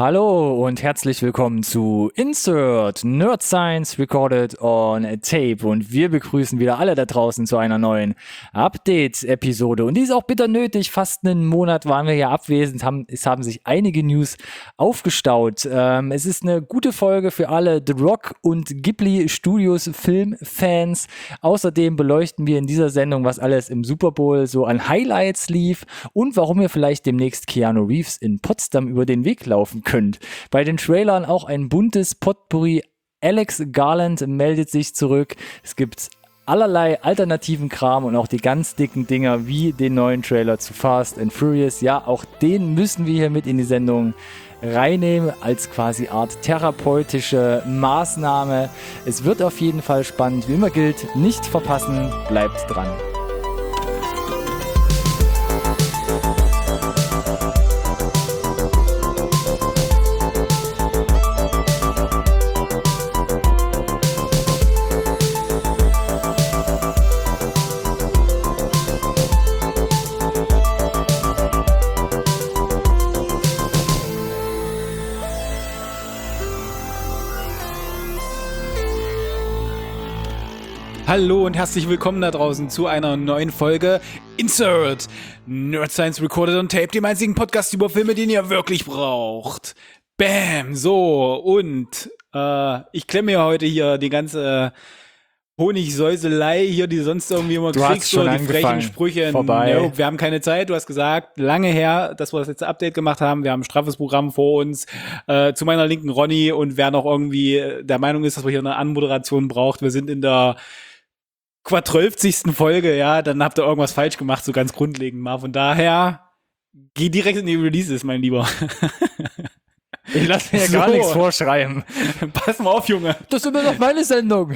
Hallo und herzlich willkommen zu Insert Nerd Science Recorded on Tape und wir begrüßen wieder alle da draußen zu einer neuen Update-Episode und die ist auch bitter nötig. Fast einen Monat waren wir ja abwesend, es haben sich einige News aufgestaut. Es ist eine gute Folge für alle The Rock und Ghibli Studios Filmfans. Außerdem beleuchten wir in dieser Sendung, was alles im Super Bowl so an Highlights lief und warum wir vielleicht demnächst Keanu Reeves in Potsdam über den Weg laufen könnt. Bei den Trailern auch ein buntes Potpourri. Alex Garland meldet sich zurück. Es gibt allerlei alternativen Kram und auch die ganz dicken Dinger wie den neuen Trailer zu Fast and Furious. Ja, auch den müssen wir hier mit in die Sendung reinnehmen als quasi Art therapeutische Maßnahme. Es wird auf jeden Fall spannend. Wie immer gilt, nicht verpassen, bleibt dran. Hallo und herzlich willkommen da draußen zu einer neuen Folge Insert Nerd Science Recorded on Tape, dem einzigen Podcast über Filme, den ihr wirklich braucht. Bam, so und ich klemme ja heute hier die ganze Honigsäuselei hier, die sonst irgendwie immer kriegst, so die frechen Sprüche. Vorbei. No, wir haben keine Zeit, du hast gesagt, lange her, dass wir das letzte Update gemacht haben, wir haben ein straffes Programm vor uns, zu meiner linken Ronny und wer noch irgendwie der Meinung ist, dass wir hier eine Anmoderation braucht, wir sind in der 12. Folge, ja, dann habt ihr irgendwas falsch gemacht, so ganz grundlegend mal. Von daher, geh direkt in die Releases, mein Lieber. Ich lasse mir ja gar nichts vorschreiben. Pass mal auf, Junge. Das ist immer noch meine Sendung.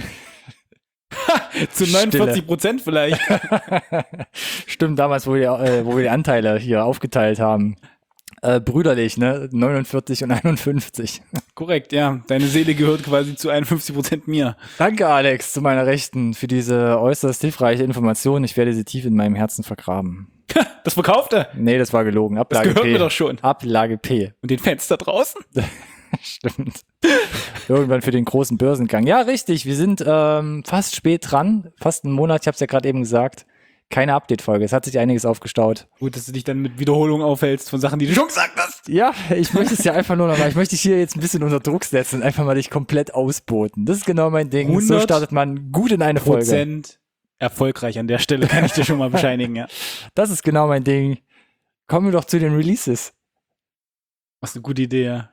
Zu 49% vielleicht. Stimmt, damals, wo wir die Anteile hier aufgeteilt haben. Brüderlich, ne? 49 und 51. Korrekt, ja. Deine Seele gehört quasi zu 51% mir. Danke, Alex, zu meiner Rechten für diese äußerst hilfreiche Information. Ich werde sie tief in meinem Herzen vergraben. Das Verkaufte? Nee, das war gelogen. Ablage das gehört P. mir doch schon. Ablage P. Und den Fans da draußen? Stimmt. Irgendwann für den großen Börsengang. Ja, richtig. Wir sind fast spät dran. Fast einen Monat. Ich habe es ja gerade eben gesagt. Keine Update-Folge. Es hat sich einiges aufgestaut. Gut, dass du dich dann mit Wiederholungen aufhältst von Sachen, die du schon gesagt hast. Ja, ich möchte es ja einfach nur noch mal. Ich möchte dich hier jetzt ein bisschen unter Druck setzen und einfach mal dich komplett ausboten. Das ist genau mein Ding. So startet man gut in eine Folge. 100% erfolgreich an der Stelle, kann ich dir schon mal bescheinigen, ja. Das ist genau mein Ding. Kommen wir doch zu den Releases. Was eine gute Idee, ja.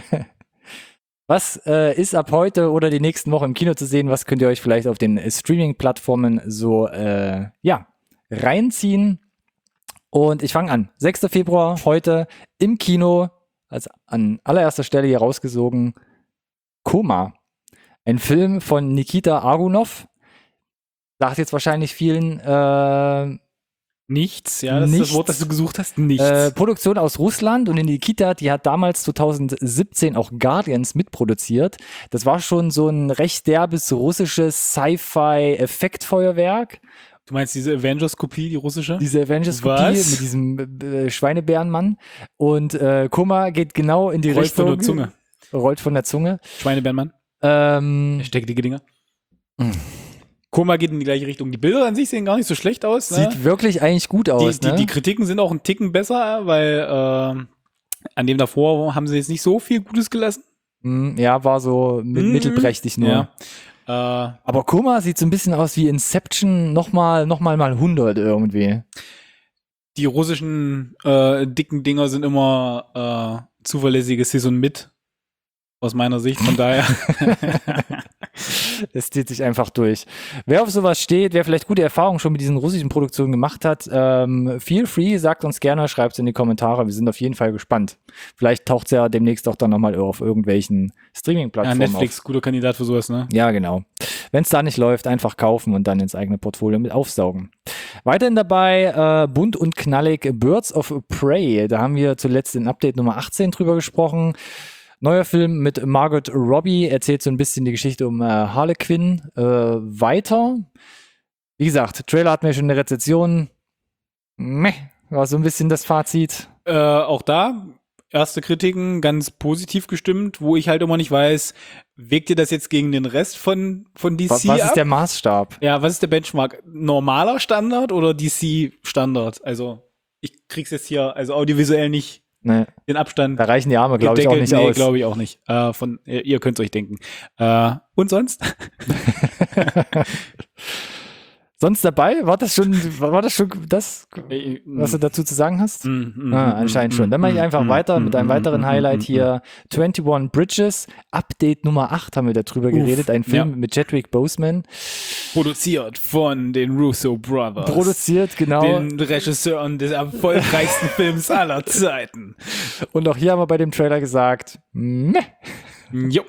Was ist ab heute oder die nächsten Wochen im Kino zu sehen? Was könnt ihr euch vielleicht auf den Streaming-Plattformen so, reinziehen? Und ich fange an. 6. Februar, heute im Kino, also an allererster Stelle hier rausgesogen, Koma. Ein Film von Nikita Argunov. Sagt jetzt wahrscheinlich vielen nichts, ja, das ist das Wort, das du gesucht hast. Nichts. Produktion aus Russland und in Nikita, die hat damals 2017 auch Guardians mitproduziert. Das war schon so ein recht derbes russisches Sci-Fi-Effektfeuerwerk. Du meinst diese Avengers-Kopie, die russische? Diese Avengers-Kopie mit diesem Schweinebärenmann. Und Koma geht genau in die Richtung. Rollt von der Zunge. Rollt von der Zunge. Schweinebärenmann. Steckdicke Dinger. Koma geht in die gleiche Richtung. Die Bilder an sich sehen gar nicht so schlecht aus. Ne? Sieht wirklich eigentlich gut aus. Die Kritiken sind auch einen Ticken besser, weil an dem davor haben sie jetzt nicht so viel Gutes gelassen. Ja, war so mittelprächtig nur. Ja. Aber Koma sieht so ein bisschen aus wie Inception nochmal 100 irgendwie. Die russischen dicken Dinger sind immer zuverlässiges Saison mit. Aus meiner Sicht, von daher. Es zieht sich einfach durch. Wer auf sowas steht, wer vielleicht gute Erfahrungen schon mit diesen russischen Produktionen gemacht hat, feel free, sagt uns gerne, schreibt es in die Kommentare. Wir sind auf jeden Fall gespannt. Vielleicht taucht es ja demnächst auch dann nochmal auf irgendwelchen Streaming-Plattformen auf. Netflix, guter Kandidat für sowas, ne? Ja, genau. Wenn es da nicht läuft, einfach kaufen und dann ins eigene Portfolio mit aufsaugen. Weiterhin dabei bunt und knallig Birds of Prey. Da haben wir zuletzt in Update Nummer 18 drüber gesprochen. Neuer Film mit Margot Robbie, erzählt so ein bisschen die Geschichte um Harlequin weiter. Wie gesagt, Trailer hatten wir schon eine Rezension. War so ein bisschen das Fazit. Auch da erste Kritiken ganz positiv gestimmt, wo ich halt immer nicht weiß, wägt ihr das jetzt gegen den Rest von DC Was ab? ist der Maßstab? Ja, was ist der Benchmark? Normaler Standard oder DC-Standard? Also, ich krieg's jetzt hier, also audiovisuell nicht Nee, den Abstand da reichen die Arme, glaube ich, auch gedeckelt. nicht Nee, aus. glaube ich auch nicht. Ihr könnt's euch denken. Und sonst? Sonst dabei? War das schon das, was du dazu zu sagen hast? Anscheinend schon. Dann mache ich einfach weiter mit einem weiteren Highlight hier. 21 Bridges, Update Nummer 8 haben wir darüber geredet. Ein Film mit Chadwick Boseman. Produziert von den Russo Brothers. Produziert, genau. Den Regisseuren des erfolgreichsten Films aller Zeiten. Und auch hier haben wir bei dem Trailer gesagt, meh. Jo.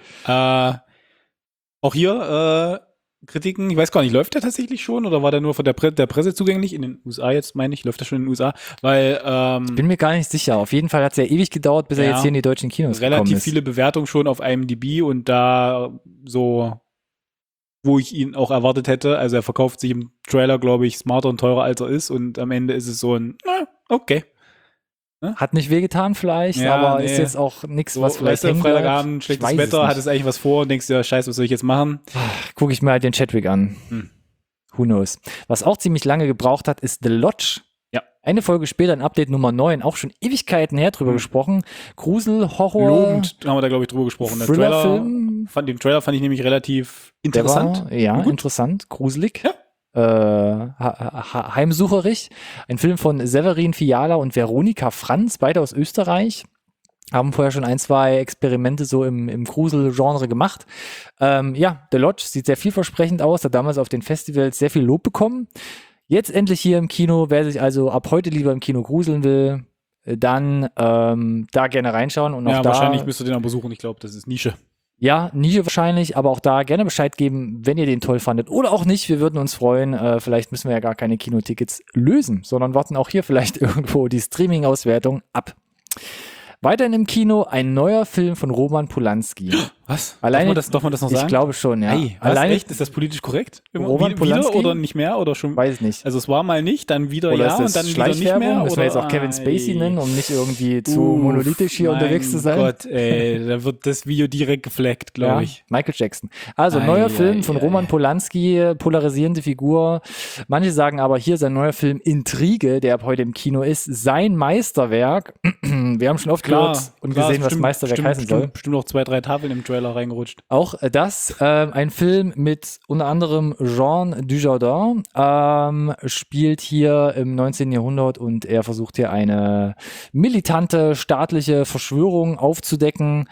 Auch hier Kritiken, ich weiß gar nicht, läuft der tatsächlich schon oder war der nur von der Presse zugänglich? In den USA jetzt, meine ich, läuft der schon in den USA? Weil bin mir gar nicht sicher. Auf jeden Fall hat es ja ewig gedauert, bis er jetzt hier in die deutschen Kinos gekommen ist. Relativ viele Bewertungen schon auf IMDb und da so, wo ich ihn auch erwartet hätte. Also er verkauft sich im Trailer, glaube ich, smarter und teurer als er ist und am Ende ist es so ein, okay. Hat nicht wehgetan vielleicht, Ja, aber nee. ist jetzt auch nichts, So, was vielleicht weißt du, hängen Freitagabend, bleibt. schlechtes Ich weiß Wetter, es hat nicht. es eigentlich was vor und denkst dir, ja, scheiße, was soll ich jetzt machen? Gucke ich mir halt den Chadwick an. Who knows. Was auch ziemlich lange gebraucht hat, ist The Lodge. Ja. Eine Folge später, in Update Nummer 9, auch schon Ewigkeiten her drüber gesprochen. Grusel, Horror, Lobend haben wir da, glaube ich, drüber gesprochen. Thriller-Film. Den Trailer fand ich nämlich relativ Der interessant. war, ja, Gut. interessant, gruselig. Ja. Heimsucherig. Ein Film von Severin Fiala und Veronika Franz, beide aus Österreich. Haben vorher schon ein, zwei Experimente so im Grusel-Genre gemacht. Ja, The Lodge sieht sehr vielversprechend aus, hat damals auf den Festivals sehr viel Lob bekommen. Jetzt endlich hier im Kino. Wer sich also ab heute lieber im Kino gruseln will, dann da gerne reinschauen. Und auch Ja, da, wahrscheinlich müsst ihr den auch besuchen. Ich glaube, das ist Nische. ja, Nische wahrscheinlich, aber auch da gerne Bescheid geben, wenn ihr den toll fandet oder auch nicht. Wir würden uns freuen. Vielleicht müssen wir ja gar keine Kinotickets lösen, sondern warten auch hier vielleicht irgendwo die Streaming-Auswertung ab. Weiterhin im Kino ein neuer Film von Roman Polanski. Was? Alleine, darf man das noch sagen? Ich glaube schon, ja. Ei, was, Alleine, echt? Ist das politisch korrekt? Roman Wieder Polanski? oder nicht mehr? Oder schon? weiß nicht. Also es war mal nicht, dann wieder Oder ja ist das und dann wieder nicht Schleichwerbung? mehr? Müssen wir jetzt auch Oder? Kevin Spacey Ei. nennen, um nicht irgendwie zu monolithisch hier unterwegs zu sein? Mein Gott, ey, da wird das Video direkt gefleckt, glaube ich. Michael Jackson. Also, Ei, neuer Film ei, von ei. Roman Polanski, polarisierende Figur. Manche sagen aber, hier sein neuer Film Intrige, der ab heute im Kino ist, sein Meisterwerk. Wir haben schon oft gehört und gesehen, was Meisterwerk heißen soll. Bestimmt noch 2, 3 Tafeln im Trailer reingerutscht. Auch das, ein Film mit unter anderem Jean Dujardin, spielt hier im 19. Jahrhundert und er versucht hier eine militante staatliche Verschwörung aufzudecken.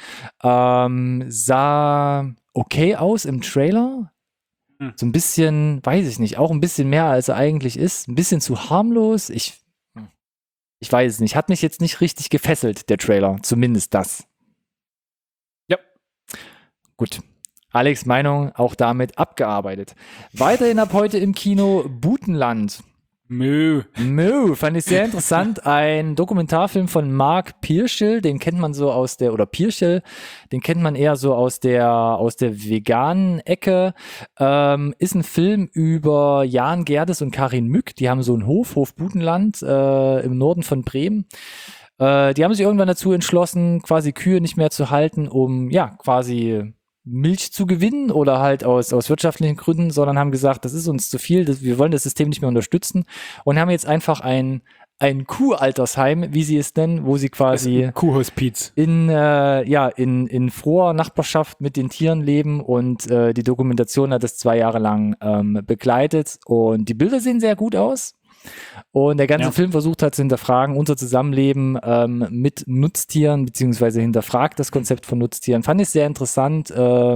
Sah okay aus im Trailer. So ein bisschen, weiß ich nicht, auch ein bisschen mehr als er eigentlich ist. Ein bisschen zu harmlos. Ich weiß es nicht. Hat mich jetzt nicht richtig gefesselt, der Trailer. Zumindest das. Ja. Gut. Alex' Meinung auch damit abgearbeitet. Weiterhin ab heute im Kino Butenland. Mö. Fand ich sehr interessant. Ein Dokumentarfilm von Mark Pierschel, den kennt man so aus der, oder Pierschel, den kennt man eher so aus der veganen Ecke. Ist ein Film über Jan Gerdes und Karin Mück. Die haben so einen Hof Butenland, im Norden von Bremen. Die haben sich irgendwann dazu entschlossen, quasi Kühe nicht mehr zu halten, um, ja, quasi Milch zu gewinnen oder halt aus wirtschaftlichen Gründen, sondern haben gesagt, das ist uns zu viel, wir wollen das System nicht mehr unterstützen und haben jetzt einfach ein Kuhaltersheim, wie sie es nennen, wo sie quasi Kuhhospiz. in froher Nachbarschaft mit den Tieren leben und die Dokumentation hat das 2 Jahre lang begleitet und die Bilder sehen sehr gut aus. Und der ganze Film versucht hat zu hinterfragen, unser Zusammenleben mit Nutztieren, beziehungsweise hinterfragt das Konzept von Nutztieren. Fand ich sehr interessant.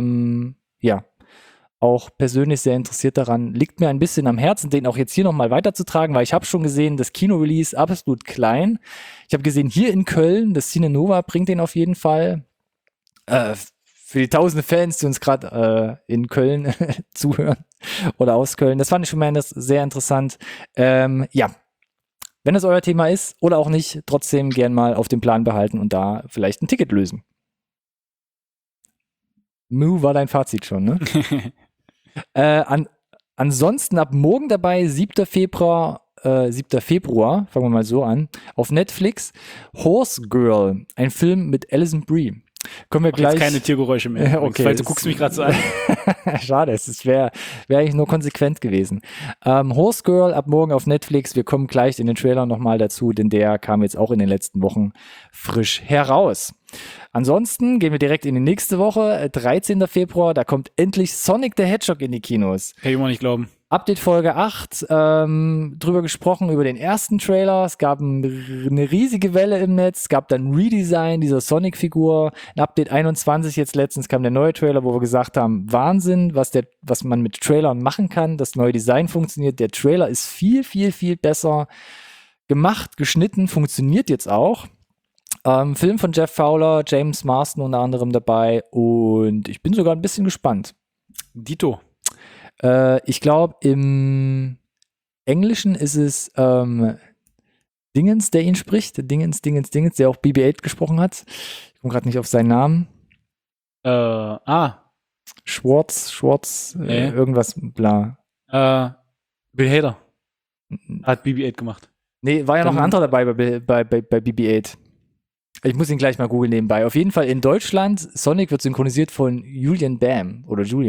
Auch persönlich sehr interessiert daran. Liegt mir ein bisschen am Herzen, den auch jetzt hier nochmal weiterzutragen, weil ich habe schon gesehen, das Kino-Release absolut klein. Ich habe gesehen, hier in Köln, das Cine Nova bringt den auf jeden Fall. Für die tausende Fans, die uns gerade in Köln zuhören oder aus Köln. Das fand ich schon mal sehr interessant. Wenn das euer Thema ist oder auch nicht, trotzdem gern mal auf dem Plan behalten und da vielleicht ein Ticket lösen. Mu war dein Fazit schon, ne? Ansonsten ab morgen dabei, 7. Februar, 7. Februar, fangen wir mal so an, auf Netflix, Horse Girl, ein Film mit Alison Brie. Können wir gleich. Jetzt keine Tiergeräusche mehr. Okay. Weil du guckst mich gerade so an. Schade, es wäre eigentlich nur konsequent gewesen. Horse Girl ab morgen auf Netflix. Wir kommen gleich in den Trailer nochmal dazu, denn der kam jetzt auch in den letzten Wochen frisch heraus. Ansonsten gehen wir direkt in die nächste Woche, 13. Februar. Da kommt endlich Sonic the Hedgehog in die Kinos. Kann ich immer nicht glauben. Update Folge 8, drüber gesprochen, über den ersten Trailer. Es gab eine riesige Welle im Netz. Es gab dann ein Redesign dieser Sonic-Figur. In Update 21 jetzt letztens kam der neue Trailer, wo wir gesagt haben, Wahnsinn, was man mit Trailern machen kann. Das neue Design funktioniert. Der Trailer ist viel, viel, viel besser gemacht, geschnitten, funktioniert jetzt auch. Film von Jeff Fowler, James Marsden unter anderem dabei. Und ich bin sogar ein bisschen gespannt. Dito. Ich glaube, im Englischen ist es Dingens, der ihn spricht. Dingens, der auch BB-8 gesprochen hat. Ich komme gerade nicht auf seinen Namen. Schwartz, irgendwas, bla. Bill Hader hat BB-8 gemacht. Nee, war ja noch ein anderer dabei bei BB-8. Ich muss ihn gleich mal googeln nebenbei. Auf jeden Fall in Deutschland, Sonic wird synchronisiert von Julian Bam.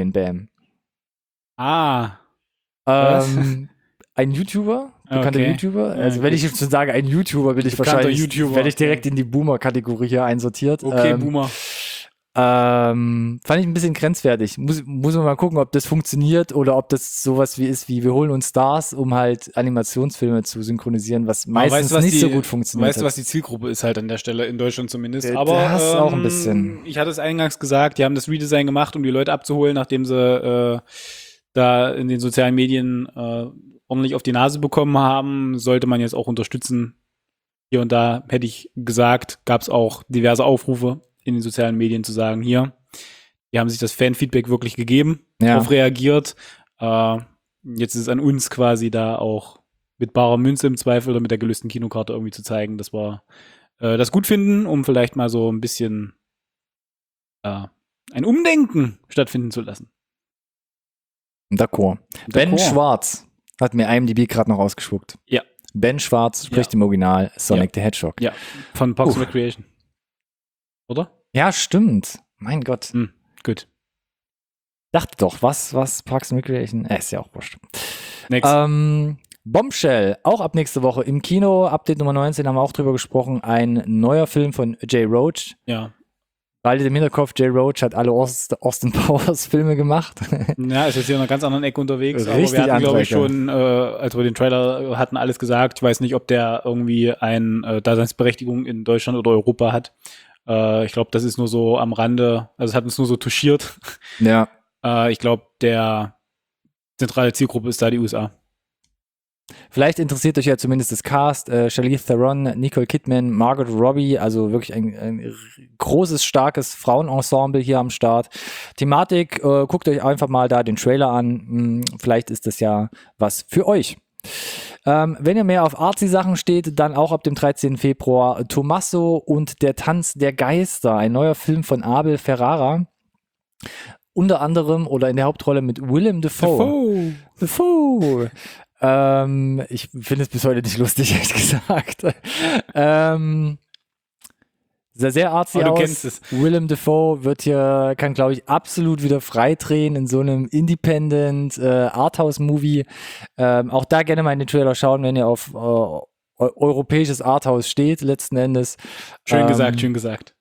Ein YouTuber, bekannter YouTuber. Also wenn ich jetzt schon sage, ein YouTuber, bin ich wahrscheinlich, werde ich direkt in die Boomer-Kategorie hier einsortiert. Okay, Boomer. Fand ich ein bisschen grenzwertig. Muss man mal gucken, ob das funktioniert oder ob das sowas wie wir holen uns Stars, um halt Animationsfilme zu synchronisieren, was meistens nicht so gut funktioniert. Weißt du, was die Zielgruppe ist halt an der Stelle, in Deutschland zumindest. Aber das auch ein bisschen. Ich hatte es eingangs gesagt, die haben das Redesign gemacht, um die Leute abzuholen, nachdem sie da in den sozialen Medien ordentlich auf die Nase bekommen haben, sollte man jetzt auch unterstützen. Hier und da, hätte ich gesagt, gab es auch diverse Aufrufe in den sozialen Medien zu sagen, hier, die haben sich das Fanfeedback wirklich gegeben, darauf reagiert. Jetzt ist es an uns quasi da auch mit barer Münze im Zweifel oder mit der gelösten Kinokarte irgendwie zu zeigen, dass wir das gut finden, um vielleicht mal so ein bisschen ein Umdenken stattfinden zu lassen. D'accord. Ben Schwartz hat mir IMDb gerade noch ausgespuckt. Ja. Ben Schwarz spricht im Original Sonic the Hedgehog. Ja, von Parks and Recreation. Oder? Ja, stimmt. Mein Gott. Gut. Dachte doch, was Parks and Recreation? Ist ja auch wurscht. Next. Bombshell, auch ab nächste Woche im Kino. Update Nummer 19 haben wir auch drüber gesprochen. Ein neuer Film von Jay Roach. Ja. Behaltet im Hinterkopf, Jay Roach hat alle Austin Powers Filme gemacht. Ja, ist jetzt hier in einer ganz anderen Ecke unterwegs. Richtig, aber wir hatten, glaube ich, schon, als wir den Trailer hatten, alles gesagt. Ich weiß nicht, ob der irgendwie eine Daseinsberechtigung in Deutschland oder Europa hat. Ich glaube, das ist nur so am Rande, also es hat uns nur so touchiert. Ja. Ich glaube, der zentrale Zielgruppe ist da die USA. Vielleicht interessiert euch ja zumindest das Cast, Charlize Theron, Nicole Kidman, Margot Robbie, also wirklich ein großes, starkes Frauenensemble hier am Start. Thematik, guckt euch einfach mal da den Trailer an, vielleicht ist das ja was für euch. Wenn ihr mehr auf Artsy-Sachen steht, dann auch ab dem 13. Februar Tommaso und der Tanz der Geister, ein neuer Film von Abel Ferrara. Unter anderem oder in der Hauptrolle mit Willem Dafoe. Ich finde es bis heute nicht lustig, ehrlich gesagt. Sah sehr artsy aus. Kennst es. Willem Dafoe kann, glaube ich, absolut wieder freidrehen in so einem Independent Arthouse-Movie. Auch da gerne mal in den Trailer schauen, wenn ihr auf europäisches Arthouse steht, letzten Endes. Schön gesagt.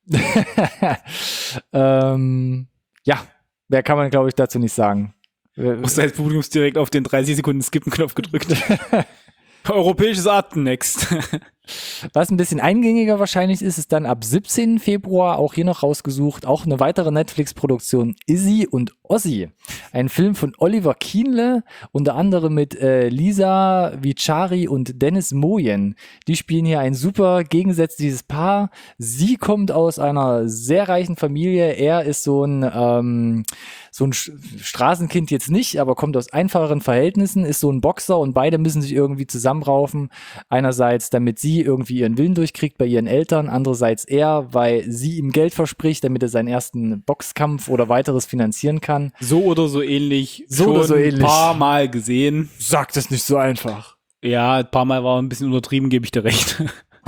Ja, mehr kann man, glaube ich, dazu nicht sagen. Du hast als Publikum direkt auf den 30 Sekunden Skippen-Knopf gedrückt. Europäisches Arten next. Was ein bisschen eingängiger wahrscheinlich ist dann ab 17. Februar, auch hier noch rausgesucht, auch eine weitere Netflix-Produktion, Izzy und Ozzy. Ein Film von Oliver Kienle, unter anderem mit Lisa Vichari und Dennis Moyen. Die spielen hier ein super gegensätzliches Paar. Sie kommt aus einer sehr reichen Familie. Er ist so ein Straßenkind jetzt nicht, aber kommt aus einfacheren Verhältnissen, ist so ein Boxer und beide müssen sich irgendwie zusammenraufen. Einerseits, damit sie irgendwie ihren Willen durchkriegt bei ihren Eltern, andererseits er, weil sie ihm Geld verspricht, damit er seinen ersten Boxkampf oder weiteres finanzieren kann. So oder so ähnlich. Ein paar Mal gesehen. Sagt es nicht so einfach. Ja, ein paar Mal war ein bisschen untertrieben, gebe ich dir recht.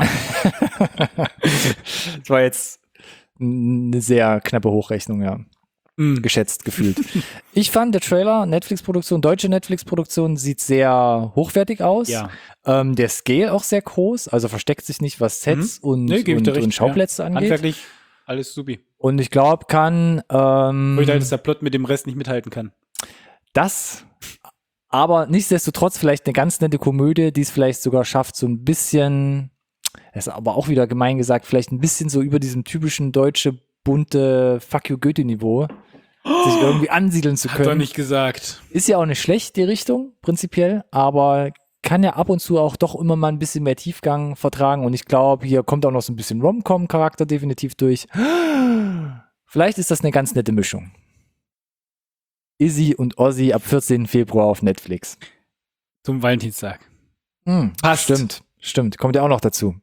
Das war jetzt eine sehr knappe Hochrechnung, ja. Geschätzt gefühlt. Ich fand, der Trailer, Netflix-Produktion, deutsche Netflix-Produktion, sieht sehr hochwertig aus. Ja. Der Scale auch sehr groß, also versteckt sich nicht, was Sets und Schauplätze angeht. Handwerklich, alles supi. Und ich glaube, kann Halt, dass der Plot mit dem Rest nicht mithalten kann. Das, aber nichtsdestotrotz vielleicht eine ganz nette Komödie, die es vielleicht sogar schafft, so ein bisschen, das ist aber auch wieder gemein gesagt, vielleicht ein bisschen so über diesem typischen deutsche, bunte Fuck you Goethe-Niveau sich irgendwie ansiedeln zu können. Hat er nicht gesagt. Ist ja auch nicht schlecht, die Richtung, prinzipiell, aber kann ja ab und zu auch doch immer mal ein bisschen mehr Tiefgang vertragen und ich glaube, hier kommt auch noch so ein bisschen Rom-Com-Charakter definitiv durch. Vielleicht ist das eine ganz nette Mischung. Izzy und Ozzy ab 14. Februar auf Netflix. Zum Valentinstag. Passt. Stimmt. Kommt ja auch noch dazu.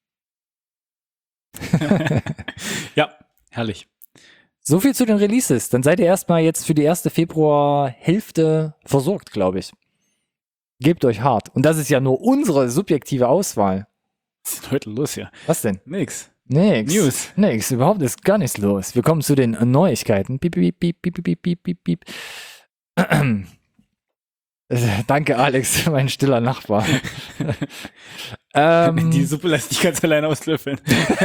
Ja, herrlich. So viel zu den Releases. Dann seid ihr erstmal jetzt für die erste Februar-Hälfte versorgt, glaube ich. Gebt euch hart. Und das ist ja nur unsere subjektive Auswahl. Was ist denn heute los hier? Was denn? Nix. News. Nix. Überhaupt ist gar nichts los. Wir kommen zu den Neuigkeiten. Piep, piep, piep, piep, piep, piep, piep, piep. Danke, Alex, mein stiller Nachbar. Die Suppe lässt dich ganz allein auslöffeln.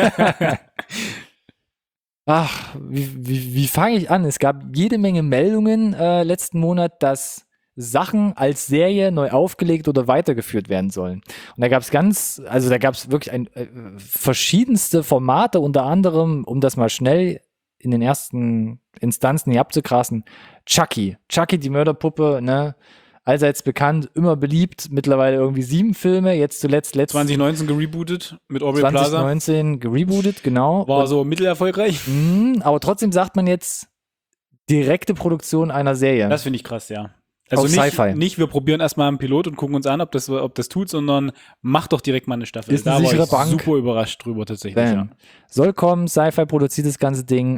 Ach, wie fange ich an? Es gab jede Menge Meldungen letzten Monat, dass Sachen als Serie neu aufgelegt oder weitergeführt werden sollen. Und da gab es wirklich verschiedenste Formate, unter anderem, um das mal schnell in den ersten Instanzen hier abzukrassen, Chucky, die Mörderpuppe, ne? Allseits bekannt, immer beliebt, mittlerweile irgendwie 7 Filme, jetzt zuletzt 2019 gerebootet mit Aubrey Plaza. 2019 gerebootet, genau. War so mittelerfolgreich. Aber trotzdem sagt man jetzt direkte Produktion einer Serie. Das finde ich krass, ja. Also nicht, wir probieren erstmal einen Pilot und gucken uns an, ob das tut, sondern mach doch direkt mal eine Staffel. Ist eine sichere Bank. Super überrascht drüber tatsächlich. Ja. Soll kommen, Sci-Fi produziert das ganze Ding.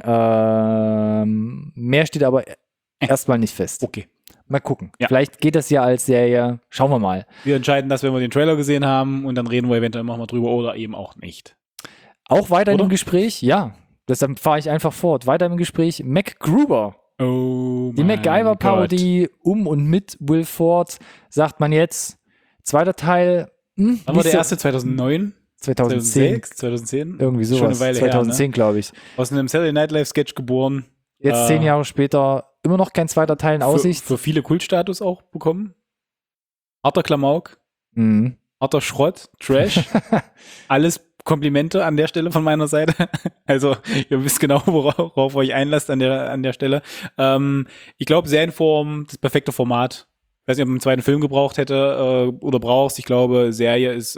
Mehr steht aber erstmal nicht fest. Okay. Mal gucken. Ja. Vielleicht geht das ja als Serie. Schauen wir mal. Wir entscheiden das, wenn wir den Trailer gesehen haben und dann reden wir eventuell mal drüber oder eben auch nicht. Auch weiter im Gespräch? Ja. Deshalb fahre ich einfach fort. Weiter im Gespräch. MacGruber. Oh, die MacGyver-Parodie um und mit Will Ford, sagt man jetzt. Zweiter Teil. Wann war der erste? 2009? 2010? Irgendwie sowas. Schon eine Weile 2010, ne? glaube ich. Aus einem Saturday Night Live Sketch geboren. Jetzt 10 Jahre später immer noch kein zweiter Teil in Aussicht. Für viele Kultstatus auch bekommen. Harter Klamauk. Harter Schrott. Trash. Alles Komplimente an der Stelle von meiner Seite. Also, ihr wisst genau, worauf euch einlasst an der Stelle. Ich glaube, Serienform, das perfekte Format. Ich weiß nicht, ob man einen zweiten Film gebraucht hätte oder brauchst. Ich glaube, Serie ist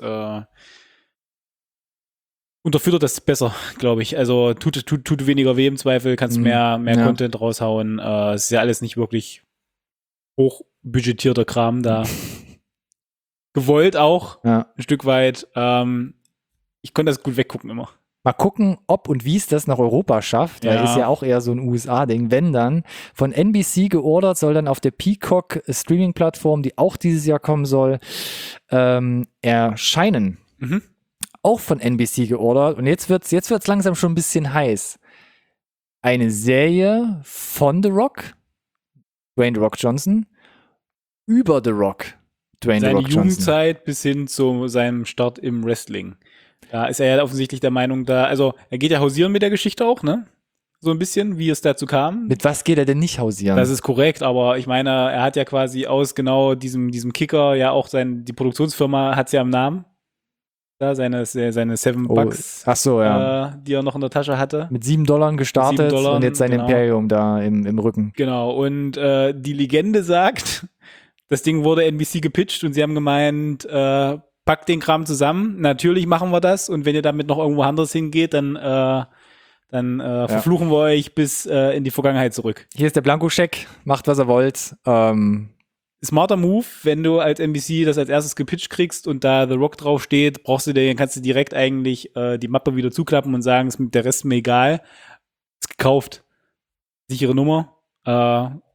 unterfüttert das besser, glaube ich. Also tut weniger weh im Zweifel, kannst mehr Content raushauen. Es ist ja alles nicht wirklich hochbudgetierter Kram da. Gewollt auch, ein Stück weit. Ich konnte das gut weggucken immer. Mal gucken, ob und wie es das nach Europa schafft, weil ist ja auch eher so ein USA-Ding. Wenn dann, von NBC geordert, soll dann auf der Peacock-Streaming-Plattform, die auch dieses Jahr kommen soll, erscheinen. Auch von NBC geordert. Und jetzt wird's langsam schon ein bisschen heiß. Eine Serie von The Rock, Dwayne The Rock Johnson, über The Rock, Dwayne The Rock Johnson. Seine Jugendzeit bis hin zu seinem Start im Wrestling. Da ist er ja offensichtlich der Meinung, er geht ja hausieren mit der Geschichte auch, ne? So ein bisschen, wie es dazu kam. Mit was geht er denn nicht hausieren? Das ist korrekt, aber ich meine, er hat ja quasi aus genau diesem Kicker ja auch die Produktionsfirma hat's ja im Namen. Da seine 7 Bucks, ach so, die er noch in der Tasche hatte. Mit $7 gestartet und jetzt sein Imperium da im Rücken. Genau, und die Legende sagt, das Ding wurde NBC gepitcht und sie haben gemeint, packt den Kram zusammen, natürlich machen wir das und wenn ihr damit noch irgendwo anders hingeht, dann verfluchen wir euch bis in die Vergangenheit zurück. Hier ist der Blankoscheck, macht was ihr wollt. Smarter Move, wenn du als NBC das als erstes gepitcht kriegst und da The Rock drauf steht, kannst du direkt eigentlich die Mappe wieder zuklappen und sagen, der Rest ist mir egal. Ist gekauft. Sichere Nummer.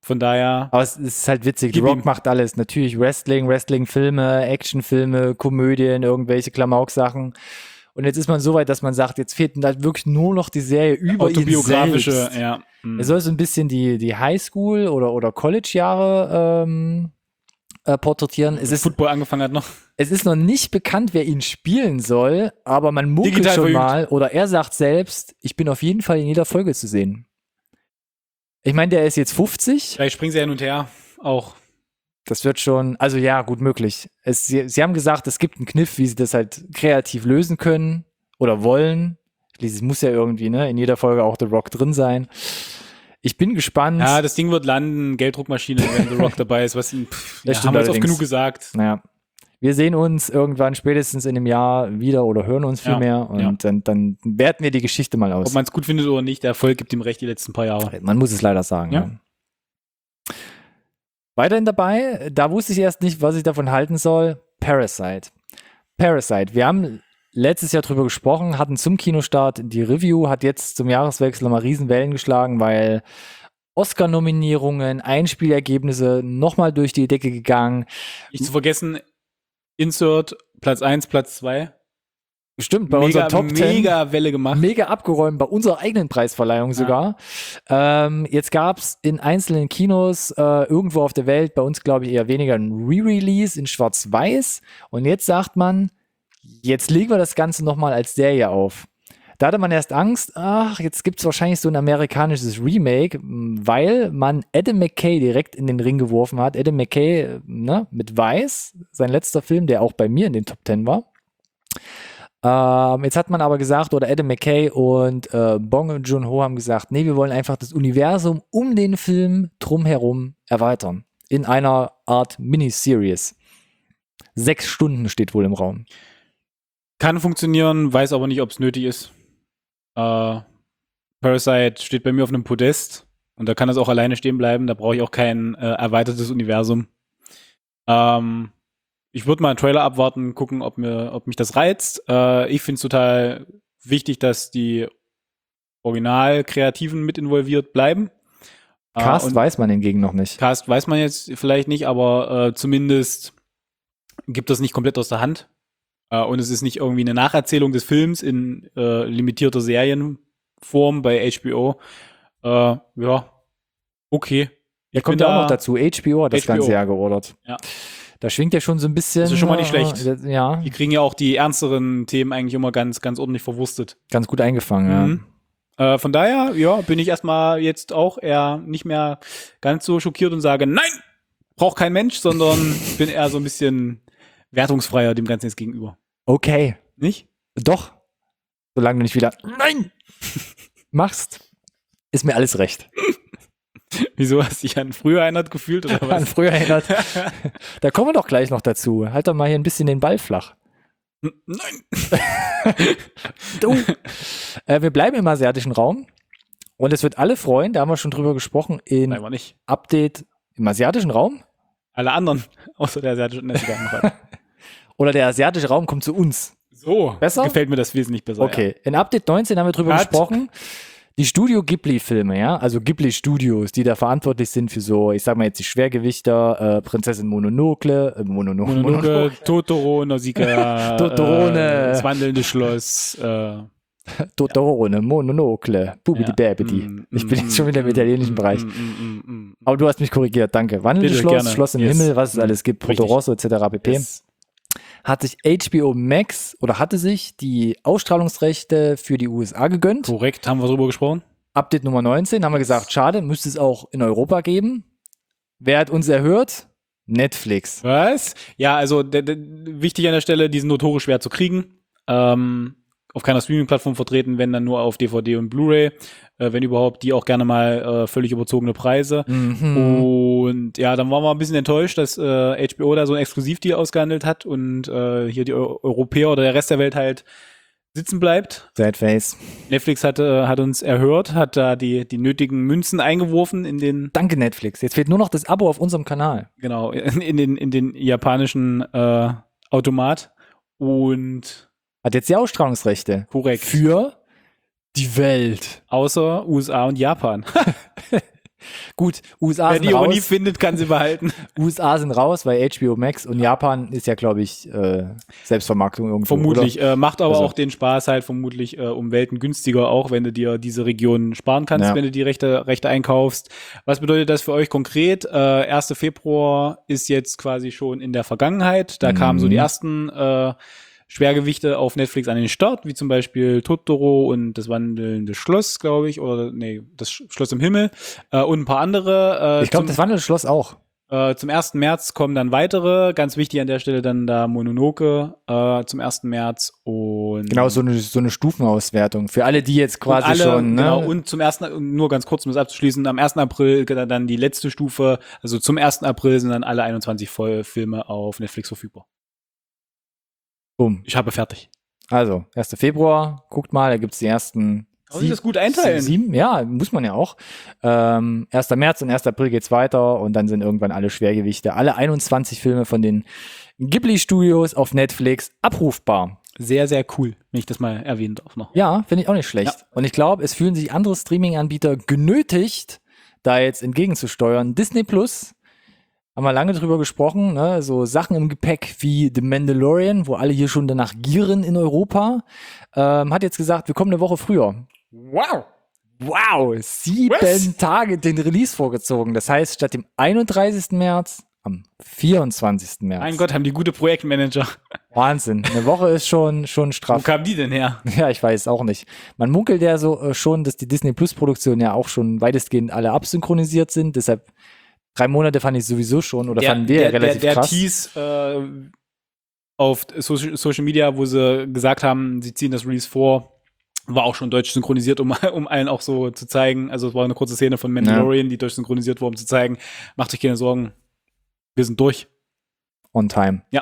Von daher. Aber es ist halt witzig. The Gib Rock ihm. macht alles. Natürlich Wrestling-Filme, Actionfilme, Komödien, irgendwelche Klamauk-Sachen. Und jetzt ist man so weit, dass man sagt, jetzt fehlt halt wirklich nur noch die Serie über ihn Autobiografische, selbst. ja. Er soll so ein bisschen die Highschool- oder College-Jahre porträtieren. Football angefangen hat noch. Es ist noch nicht bekannt, wer ihn spielen soll, aber man munkelt Digital schon verjüngt. mal, oder er sagt selbst, ich bin auf jeden Fall in jeder Folge zu sehen. Ich meine, der ist jetzt 50. Vielleicht springen sie hin und her auch. Das wird schon, also ja, gut möglich. Sie haben gesagt, es gibt einen Kniff, wie sie das halt kreativ lösen können oder wollen. Schließlich muss ja irgendwie, ne, in jeder Folge auch The Rock drin sein. Ich bin gespannt. Ja, das Ding wird landen, Gelddruckmaschine, wenn The Rock dabei ist, was ihm, Das stimmt haben wir jetzt oft allerdings. genug gesagt. Naja. Wir sehen uns irgendwann spätestens in einem Jahr wieder oder hören uns Ja, vielmehr und dann werten wir die Geschichte mal aus. Ob man es gut findet oder nicht, der Erfolg gibt ihm recht die letzten paar Jahre. Man muss es leider sagen. Ja. Ja. Weiterhin dabei, da wusste ich erst nicht, was ich davon halten soll. Parasite. Wir haben letztes Jahr drüber gesprochen, hatten zum Kinostart die Review, hat jetzt zum Jahreswechsel nochmal Riesenwellen geschlagen, weil Oscar-Nominierungen, Einspielergebnisse nochmal durch die Decke gegangen. Nicht zu vergessen, Insert, Platz 1, Platz 2. Bestimmt bei unserer Top 10. Mega Welle gemacht. Mega abgeräumt bei unserer eigenen Preisverleihung sogar. Jetzt gab's in einzelnen Kinos irgendwo auf der Welt, bei uns glaube ich eher weniger, ein Re-Release in Schwarz-Weiß. Und jetzt sagt man, jetzt legen wir das Ganze nochmal als Serie auf. Da hatte man erst Angst, jetzt gibt's wahrscheinlich so ein amerikanisches Remake, weil man Adam McKay direkt in den Ring geworfen hat. Adam McKay, ne, mit Weiß, sein letzter Film, der auch bei mir in den Top 10 war. Jetzt hat man aber gesagt, oder Adam McKay und Bong Joon-ho haben gesagt, nee, wir wollen einfach das Universum um den Film drumherum erweitern. In einer Art Miniseries. 6 Stunden steht wohl im Raum. Kann funktionieren, weiß aber nicht, ob es nötig ist. Parasite steht bei mir auf einem Podest und da kann es auch alleine stehen bleiben. Da brauche ich auch kein erweitertes Universum. Ich würde mal einen Trailer abwarten, gucken, ob mich das reizt. Ich finde es total wichtig, dass die Original-Kreativen mit involviert bleiben. Cast weiß man hingegen noch nicht. Cast weiß man jetzt vielleicht nicht, aber zumindest gibt das nicht komplett aus der Hand. Und es ist nicht irgendwie eine Nacherzählung des Films in limitierter Serienform bei HBO. Ja, okay. Ja, kommt ja auch noch dazu. HBO hat das ganze Jahr geordert. Ja. Da schwingt ja schon so ein bisschen. Das ist schon mal nicht schlecht. Ja. Die kriegen ja auch die ernsteren Themen eigentlich immer ganz, ganz ordentlich verwurstet. Ganz gut eingefangen, ja. Von daher, ja, bin ich erstmal jetzt auch eher nicht mehr ganz so schockiert und sage, nein, braucht kein Mensch, sondern bin eher so ein bisschen wertungsfreier dem Ganzen jetzt gegenüber. Okay. Nicht? Doch. Solange du nicht wieder nein machst, ist mir alles recht. Wieso, hast du dich an früher erinnert gefühlt oder was? An früher erinnert. Da kommen wir doch gleich noch dazu. Halt doch mal hier ein bisschen den Ball flach. Nein. Du. Wir bleiben im asiatischen Raum und es wird alle freuen, da haben wir schon drüber gesprochen, in Nein, war nicht. Update im asiatischen Raum. Alle anderen, außer der asiatische Netzwerk. Oder der asiatische Raum kommt zu uns. So, Besser? Gefällt mir das wesentlich besser. Okay, in Update 19 haben wir drüber gesprochen. Die Studio Ghibli-Filme, ja, also Ghibli-Studios, die da verantwortlich sind für so, ich sag mal jetzt die Schwergewichter, Prinzessin Mononoke, Mononoke, Totoro, Nausicaa, Totorone. das wandelnde Schloss, Totorone, Mononoke, Bubidi Babidi. Ich bin jetzt schon wieder im italienischen Bereich. Aber du hast mich korrigiert, danke. Wandelndes Bitte, Schloss, gerne. Schloss im Yes. Himmel, was es alles gibt, Porto Richtig. Rosso etc. pp. Yes. Hat sich HBO Max oder hatte sich die Ausstrahlungsrechte für die USA gegönnt. Korrekt, haben wir drüber gesprochen. Update Nummer 19 haben wir gesagt, schade, müsste es auch in Europa geben. Wer hat uns erhört? Netflix. Was? Ja, also wichtig an der Stelle, die sind notorisch schwer zu kriegen. Auf keiner Streaming-Plattform vertreten, wenn dann nur auf DVD und Blu-ray. Wenn überhaupt, die auch gerne mal völlig überzogene Preise. Und ja, dann waren wir ein bisschen enttäuscht, dass HBO da so ein Exklusivdeal ausgehandelt hat und hier die Europäer oder der Rest der Welt halt sitzen bleibt. Sadface. Netflix hat uns erhört, hat da die nötigen Münzen eingeworfen in den, Danke Netflix. Jetzt fehlt nur noch das Abo auf unserem Kanal. genau, in den japanischen Automat und Hat jetzt die Ausstrahlungsrechte. korrekt. Für die Welt. Außer USA und Japan. Gut, USA Wer sind die Ironie raus. findet, kann sie behalten. USA sind raus, weil HBO Max und Japan ist ja, glaube ich, Selbstvermarktung irgendwo. Vermutlich. Macht aber Also. auch den Spaß halt vermutlich um Welten günstiger, auch wenn du dir diese Region sparen kannst, Ja. wenn du die Rechte einkaufst. Was bedeutet das für euch konkret? 1. Februar ist jetzt quasi schon in der Vergangenheit. Da kamen so die ersten Schwergewichte auf Netflix an den Start, wie zum Beispiel Totoro und das wandelnde Schloss, glaube ich, oder nee, das Schloss im Himmel und ein paar andere. Ich glaube, das wandelnde Schloss auch. Zum 1. März kommen dann weitere, ganz wichtig an der Stelle dann da Mononoke zum 1. März und Genau, so eine Stufenauswertung. Für alle, die jetzt quasi alle, schon, ne? genau, und zum 1., nur ganz kurz, um das abzuschließen, am 1. April dann die letzte Stufe, also zum 1. April sind dann alle 21 Filme auf Netflix verfügbar. Boom. Ich habe fertig. Also, 1. Februar, guckt mal, da gibt's die ersten Kann sich das gut einteilen? 7, ja, muss man ja auch. 1. März und 1. April geht's weiter und dann sind irgendwann alle Schwergewichte, alle 21 Filme von den Ghibli-Studios auf Netflix abrufbar. Sehr, sehr cool, wenn ich das mal erwähnen darf noch. Ja, finde ich auch nicht schlecht. Ja. Und ich glaube, es fühlen sich andere Streaming-Anbieter genötigt, da jetzt entgegenzusteuern. Disney Plus, haben wir lange drüber gesprochen, ne? So Sachen im Gepäck wie The Mandalorian, wo alle hier schon danach gieren in Europa, hat jetzt gesagt, wir kommen eine Woche früher. Wow! Wow, 7 Was? Tage den Release vorgezogen. Das heißt, statt dem 31. März am 24. März. Mein Gott, haben die gute Projektmanager. Wahnsinn. Eine Woche ist schon Wo straff. kamen die denn her? Ja, ich weiß auch nicht. Man munkelt ja so schon, dass die Disney Plus Produktionen ja auch schon weitestgehend alle absynchronisiert sind. Deshalb 3 Monate fand ich sowieso schon oder fanden wir relativ der krass. Tease auf Social Media, wo sie gesagt haben, sie ziehen das Release vor, war auch schon deutsch synchronisiert, um allen auch so zu zeigen. Also es war eine kurze Szene von Mandalorian, die deutsch synchronisiert wurde, um zu zeigen, macht euch keine Sorgen, wir sind durch. On time. Ja,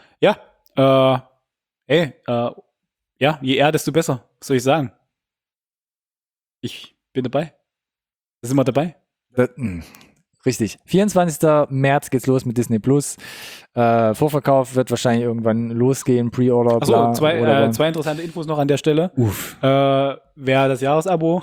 ja, je eher, desto besser. Was soll ich sagen? Ich bin dabei. Da sind wir dabei. Richtig. 24. März geht's los mit Disney Plus. Vorverkauf wird wahrscheinlich irgendwann losgehen, Pre-Order, Achso, bla. zwei interessante Infos noch an der Stelle. Uff. Wer das Jahresabo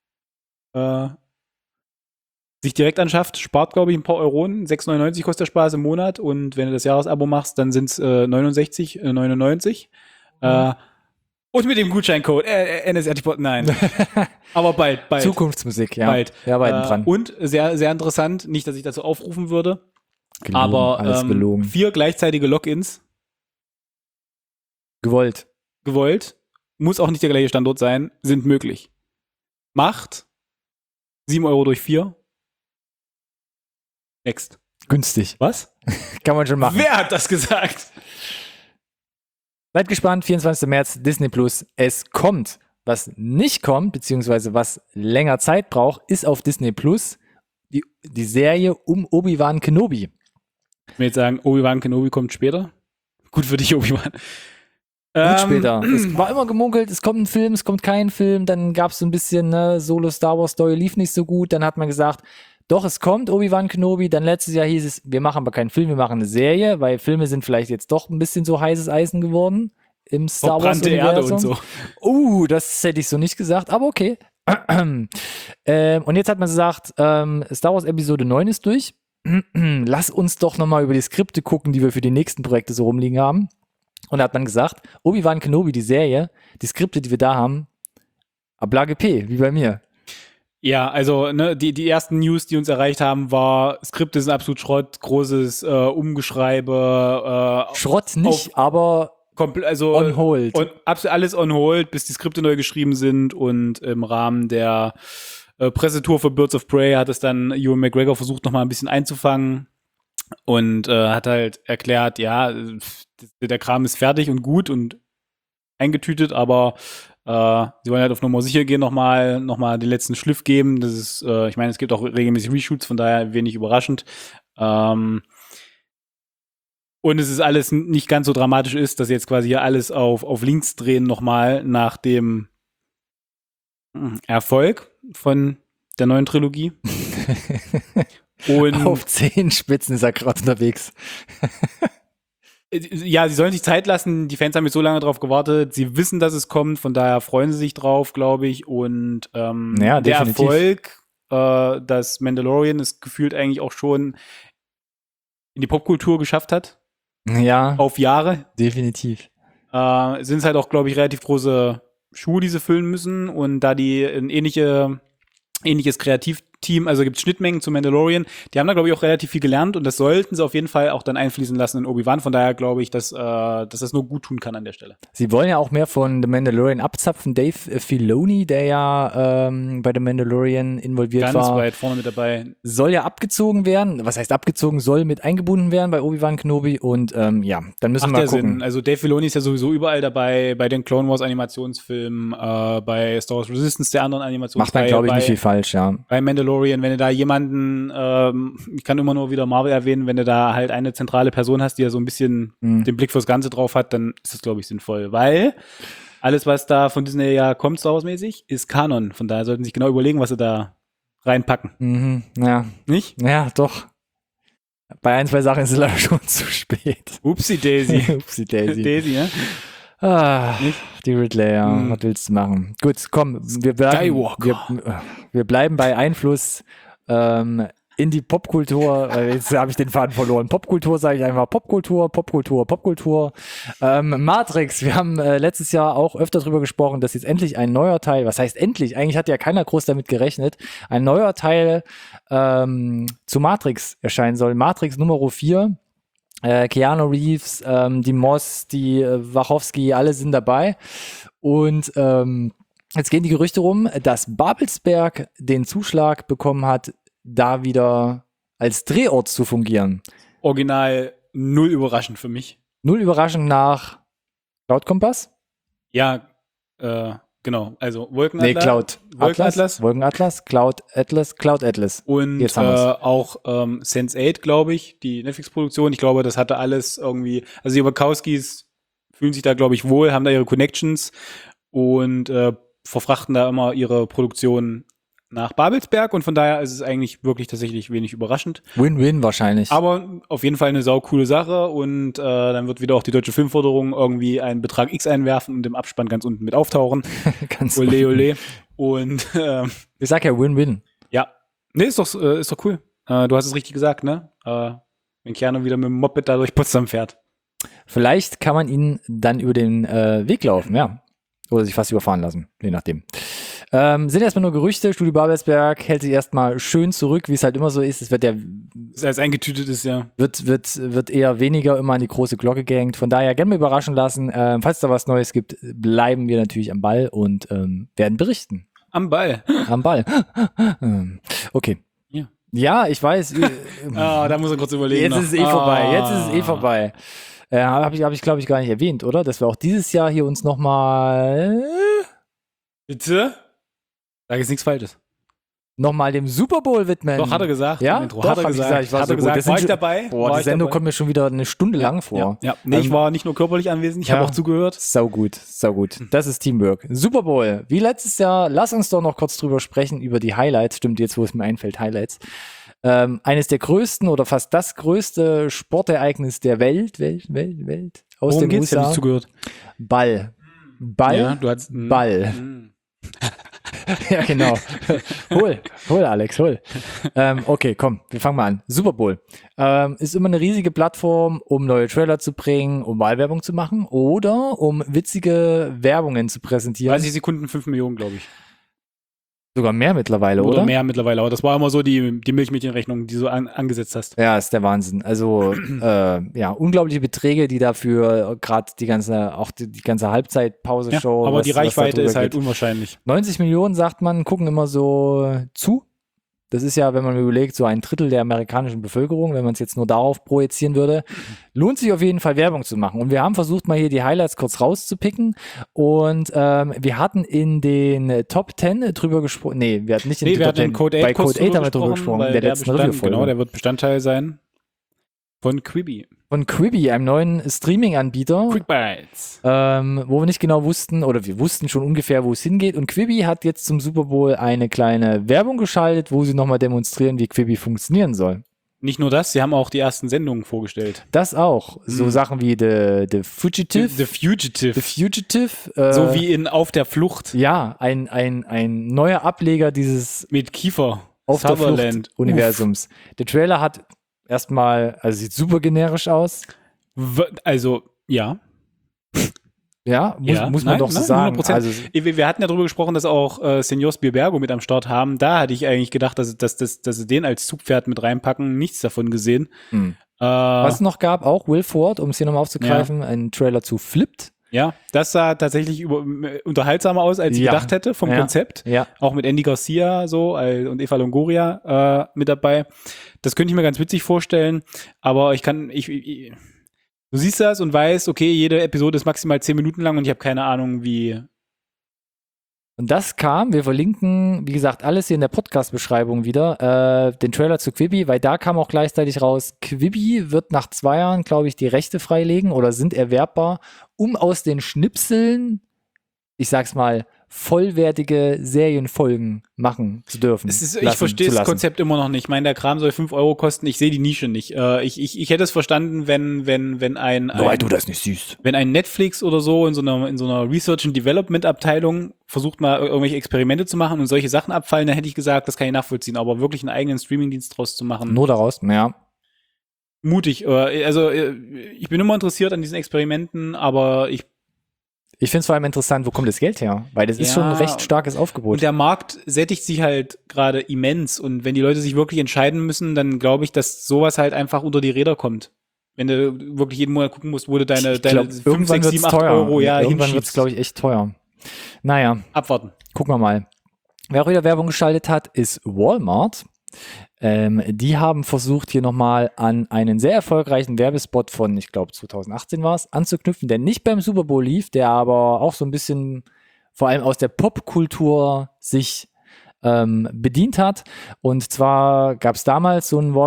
sich direkt anschafft, spart, glaube ich, ein paar Euronen. 6,99 kostet der Spaß im Monat. Und wenn du das Jahresabo machst, dann sind es 69,99. Und mit dem Gutscheincode NSRTPod, nein. Aber bald. Zukunftsmusik, ja. Bald. Wir arbeiten dran. Und sehr, sehr interessant, nicht, dass ich dazu aufrufen würde, Gelogen, aber alles gelogen. 4 gleichzeitige Logins Gewollt. gewollt, muss auch nicht der gleiche Standort sein, sind möglich. Macht 7 Euro durch 4. Next. Günstig. Was? Kann man schon machen. Wer hat das gesagt? Seid gespannt, 24. März, Disney Plus. Es kommt. Was nicht kommt, beziehungsweise was länger Zeit braucht, ist auf Disney Plus die Serie um Obi-Wan Kenobi. Ich will jetzt sagen, Obi-Wan Kenobi kommt später. Gut für dich, Obi-Wan. Gut später. Es war immer gemunkelt, es kommt ein Film, es kommt kein Film. Dann gab es so ein bisschen, ne, Solo Star Wars Story lief nicht so gut. Dann hat man gesagt, doch, es kommt Obi-Wan Kenobi. Dann letztes Jahr hieß es, wir machen aber keinen Film, wir machen eine Serie, weil Filme sind vielleicht jetzt doch ein bisschen so heißes Eisen geworden im Star Wars Verbrannte Erde Universum. und so. Das hätte ich so nicht gesagt, aber okay. Und jetzt hat man gesagt, Star Wars Episode 9 ist durch. Lass uns doch nochmal über die Skripte gucken, die wir für die nächsten Projekte so rumliegen haben. Und da hat man gesagt, Obi-Wan Kenobi, die Serie, die Skripte, die wir da haben, Ablage P, wie bei mir. Ja, also ne, die ersten News, die uns erreicht haben, war, Skripte sind absolut Schrott, großes Umgeschreibe. Schrott nicht, aber Also on hold. Und absolut alles on hold, bis die Skripte neu geschrieben sind. Und im Rahmen der Pressetour für Birds of Prey hat es dann Ewan McGregor versucht, noch mal ein bisschen einzufangen. Und hat halt erklärt, ja, der Kram ist fertig und gut und eingetütet, aber sie wollen halt auf Nummer sicher gehen, noch mal den letzten Schliff geben. Das ist, ich meine, es gibt auch regelmäßig Reshoots, von daher wenig überraschend. Und es ist alles nicht ganz so dramatisch ist, dass jetzt quasi hier alles auf links drehen nochmal nach dem Erfolg von der neuen Trilogie. Und auf 10 Spitzen ist er gerade unterwegs. ja, sie sollen sich Zeit lassen. Die Fans haben jetzt so lange drauf gewartet. Sie wissen, dass es kommt. Von daher freuen sie sich drauf, glaube ich. Und Ja, der definitiv. Erfolg dass Mandalorian es gefühlt eigentlich auch schon in die Popkultur geschafft hat. Ja, Auf Jahre. definitiv. Sind es halt auch, glaube ich, relativ große Schuhe, die sie füllen müssen. Und da die ein ähnliches Kreativteam, also gibt es Schnittmengen zu Mandalorian, die haben da, glaube ich, auch relativ viel gelernt und das sollten sie auf jeden Fall auch dann einfließen lassen in Obi-Wan. Von daher glaube ich, dass das nur gut tun kann an der Stelle. Sie wollen ja auch mehr von The Mandalorian abzapfen. Dave Filoni, der ja bei The Mandalorian involviert Ganz war, weit vorne mit dabei. soll ja abgezogen werden. Was heißt abgezogen? Soll mit eingebunden werden bei Obi-Wan Kenobi. Und dann müssen wir Macht mal ja gucken. Sinn. Also Dave Filoni ist ja sowieso überall dabei, bei den Clone Wars Animationsfilmen, bei Star Wars Resistance, der anderen Animationsfilme. Macht man, glaube ich, nicht viel falsch, ja. Bei Mandalorian, wenn du da jemanden, ich kann immer nur wieder Marvel erwähnen, wenn du da halt eine zentrale Person hast, die ja so ein bisschen den Blick fürs Ganze drauf hat, dann ist das, glaube ich, sinnvoll. Weil alles, was da von Disney ja kommt, Star Wars-mäßig, ist Kanon. Von daher sollten sie sich genau überlegen, was sie da reinpacken. Mhm, ja. Nicht? Ja, doch. Bei ein, zwei Sachen ist es leider schon zu spät. Upsi Daisy. Upsi Daisy. Daisy, ne? Die Ridley, ja. Was willst du machen? Gut, komm, wir bleiben bei Einfluss in die Popkultur. Jetzt habe ich den Faden verloren. Popkultur sage ich einfach. Popkultur. Matrix, wir haben letztes Jahr auch öfter drüber gesprochen, dass jetzt endlich ein neuer Teil, was heißt endlich? Eigentlich hat ja keiner groß damit gerechnet. Ein neuer Teil zu Matrix erscheinen soll. Matrix Nummer 4. Keanu Reeves, die Moss, die Wachowski, alle sind dabei. Und jetzt gehen die Gerüchte rum, dass Babelsberg den Zuschlag bekommen hat, da wieder als Drehort zu fungieren. Original null überraschend für mich. Null überraschend nach Cloud Kompass? Ja, genau. Also Wolkenatlas. Nee, Cloud Atlas. Wolkenatlas, Cloud Atlas. Und Jetzt haben wir's. auch Sense8, glaube ich, die Netflix-Produktion. Ich glaube, das hatte alles irgendwie, also die Wachowskis fühlen sich da, glaube ich, wohl, haben da ihre Connections und verfrachten da immer ihre Produktion nach Babelsberg und von daher ist es eigentlich wirklich tatsächlich wenig überraschend. Win-Win wahrscheinlich. Aber auf jeden Fall eine saukoole Sache und dann wird wieder auch die Deutsche Filmförderung irgendwie einen Betrag X einwerfen und im Abspann ganz unten mit auftauchen. Ganz Ole, ole. Und ich sag ja Win-Win. ja, nee, ist doch cool. Du hast es richtig gesagt, ne? Wenn Keanu wieder mit dem Moped da durch Potsdam fährt. Vielleicht kann man ihn dann über den Weg laufen, ja. Oder sich fast überfahren lassen, je nachdem. Sind erstmal nur Gerüchte. Studio Babelsberg hält sich erstmal schön zurück, wie es halt immer so ist. Es wird ja Das heißt, eingetütet ist ja. wird eher weniger immer an die große Glocke gehängt. Von daher gerne mal überraschen lassen. Falls da was Neues gibt, bleiben wir natürlich am Ball und werden berichten. Am Ball. Am Ball. Okay. Ja. Ja, ich weiß. Da muss er kurz überlegen. Jetzt ist es eh vorbei. Habe ich, glaube ich, gar nicht erwähnt, oder? Dass wir auch dieses Jahr hier uns nochmal Bitte? Sag jetzt nichts Falsches. nochmal dem Super Bowl widmen. Doch, hat er gesagt. Ja? Im Intro. Doch, hat er hab ich gesagt. ich war hat so er gut. gesagt. Das sind War ich schon- dabei? Boah, War die ich Sendung dabei? kommt mir schon wieder eine Stunde lang vor. Ja. Nee, ich war nicht nur körperlich anwesend, ich habe auch zugehört. Sau gut. Das ist Teamwork. Super Bowl. Wie letztes Jahr, lass uns doch noch kurz drüber sprechen, über die Highlights. Stimmt, jetzt wo es mir einfällt, Highlights. Eines der größten oder fast das größte Sportereignis der Welt aus Worum den geht's? Ich hab USA. nicht zugehört. Ball. Ja, du hast Ball. Ja, genau. hol, Alex, hol. Okay, komm, wir fangen mal an. Super Bowl. Ist immer eine riesige Plattform, um neue Trailer zu bringen, um Wahlwerbung zu machen oder um witzige Werbungen zu präsentieren. 30 Sekunden, 5 Millionen, glaube ich. Sogar mehr mittlerweile, oder? mehr mittlerweile, aber das war immer so die Milchmädchenrechnung, die du angesetzt hast. Ja, ist der Wahnsinn. Also, ja, unglaubliche Beträge, die dafür gerade die ganze Halbzeitpause-Show. aber was- die was da Reichweite drüber ist halt geht. unwahrscheinlich. 90 Millionen, sagt man, gucken immer so zu. Das ist ja, wenn man überlegt, so ein Drittel der amerikanischen Bevölkerung, wenn man es jetzt nur darauf projizieren würde. Lohnt sich auf jeden Fall Werbung zu machen. Und wir haben versucht, mal hier die Highlights kurz rauszupicken. Und wir hatten in den Top 10 drüber gesprochen. Nee, wir hatten nicht in den wir Top hatten 10. Code 8 Bei kurz Code 8 haben wir drüber gesprochen, weil der letzten Bestand- Review-Folge. Genau, der wird Bestandteil sein von Quibi. Von Quibi, einem neuen Streaming-Anbieter. Quick Bites. Wo wir nicht genau wussten, oder wir wussten schon ungefähr, wo es hingeht. Und Quibi hat jetzt zum Super Bowl eine kleine Werbung geschaltet, wo sie nochmal demonstrieren, wie Quibi funktionieren soll. Nicht nur das, sie haben auch die ersten Sendungen vorgestellt. Das auch. So Sachen wie The Fugitive. The Fugitive. The Fugitive. So wie in Auf der Flucht Ja, ein neuer Ableger dieses, mit Kiefer. auf der Sutherland. Flucht-Universums. Der Trailer hat erstmal, also sieht super generisch aus. Also, ja. Ja, muss man doch so sagen. 100%. Also, Wir hatten ja darüber gesprochen, dass auch Senor Spielbergo mit am Start haben. Da hatte ich eigentlich gedacht, dass sie den als Zugpferd mit reinpacken. Nichts davon gesehen. was es noch gab, auch Will Ford, um es hier nochmal aufzugreifen, ein Trailer zu Flipped. Ja, das sah tatsächlich unterhaltsamer aus, als ich gedacht hätte vom Konzept. Ja. Auch mit Andy Garcia so und Eva Longoria mit dabei. Das könnte ich mir ganz witzig vorstellen. Aber du siehst das und weißt, okay, jede Episode ist maximal 10 Minuten lang und ich habe keine Ahnung, wie. Und das kam, wir verlinken, wie gesagt, alles hier in der Podcast-Beschreibung wieder, den Trailer zu Quibi, weil da kam auch gleichzeitig raus, Quibi wird nach 2 Jahren, glaube ich, die Rechte freilegen oder sind erwerbbar, um aus den Schnipseln, ich sag's mal, vollwertige Serienfolgen machen zu dürfen. Ich verstehe das Konzept immer noch nicht. Ich meine, der Kram soll 5 Euro kosten. Ich sehe die Nische nicht. Ich hätte es verstanden, wenn weil du das nicht siehst. Wenn ein Netflix oder so in so einer Research and Development Abteilung versucht mal irgendwelche Experimente zu machen und solche Sachen abfallen, dann hätte ich gesagt, das kann ich nachvollziehen. Aber wirklich einen eigenen Streamingdienst draus zu machen. Nur daraus, ja. Mutig. Also ich bin immer interessiert an diesen Experimenten, aber ich finde es vor allem interessant, wo kommt das Geld her? Weil das ist schon ein recht starkes Aufgebot. Und der Markt sättigt sich halt gerade immens. Und wenn die Leute sich wirklich entscheiden müssen, dann glaube ich, dass sowas halt einfach unter die Räder kommt. Wenn du wirklich jeden Monat gucken musst, wo du deine 5, 6, 7, 8 Euro irgendwann wird es, glaube ich, echt teuer. Naja. Abwarten. Gucken wir mal. Wer auch wieder Werbung geschaltet hat, ist Walmart. Die haben versucht, hier nochmal an einen sehr erfolgreichen Werbespot von, ich glaube 2018 war es, anzuknüpfen, der nicht beim Super Bowl lief, der aber auch so ein bisschen vor allem aus der Popkultur sich bedient hat. Und zwar gab es damals so einen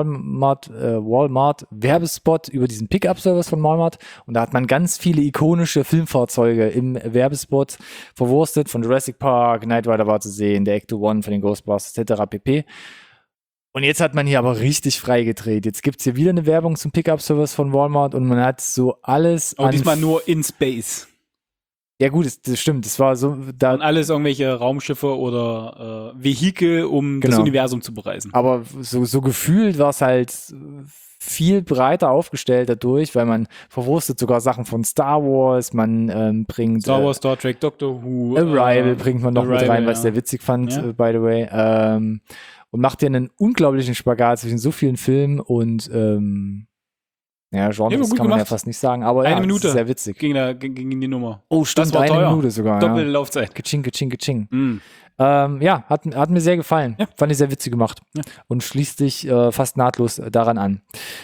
Walmart-Werbespot über diesen Pickup-Service von Walmart und da hat man ganz viele ikonische Filmfahrzeuge im Werbespot verwurstet, von Jurassic Park, Knight Rider war zu sehen, der Ecto-1 von den Ghostbusters etc. pp. Und jetzt hat man hier aber richtig frei gedreht. Jetzt gibt's hier wieder eine Werbung zum Pickup-Service von Walmart und man hat so alles. Aber diesmal nur in Space. Ja gut, das stimmt. Das war so. Da und alles irgendwelche Raumschiffe oder Vehikel, um das Universum zu bereisen. Aber so gefühlt war es halt viel breiter aufgestellt dadurch, weil man verwurstet sogar Sachen von Star Wars, man bringt Star Wars, Star Trek, Doctor Who. Arrival bringt man noch mit rein, was ich sehr witzig fand, by the way. Und macht ja einen unglaublichen Spagat zwischen so vielen Filmen und Genres kann man ja fast nicht sagen, aber eine Minute ist sehr witzig. Ging die Nummer. Oh, stimmt, das war eine teuer. Minute sogar. Doppelte Laufzeit. Kaching. Mm. Hat mir sehr gefallen. Ja. Fand ich sehr witzig gemacht. Ja. Und schließt sich fast nahtlos daran an.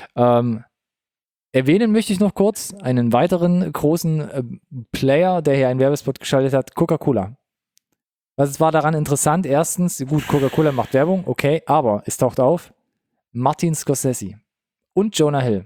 Erwähnen möchte ich noch kurz einen weiteren großen Player, der hier einen Werbespot geschaltet hat, Coca-Cola. Was war daran interessant? Erstens, gut, Coca-Cola macht Werbung, okay, aber es taucht auf Martin Scorsese und Jonah Hill.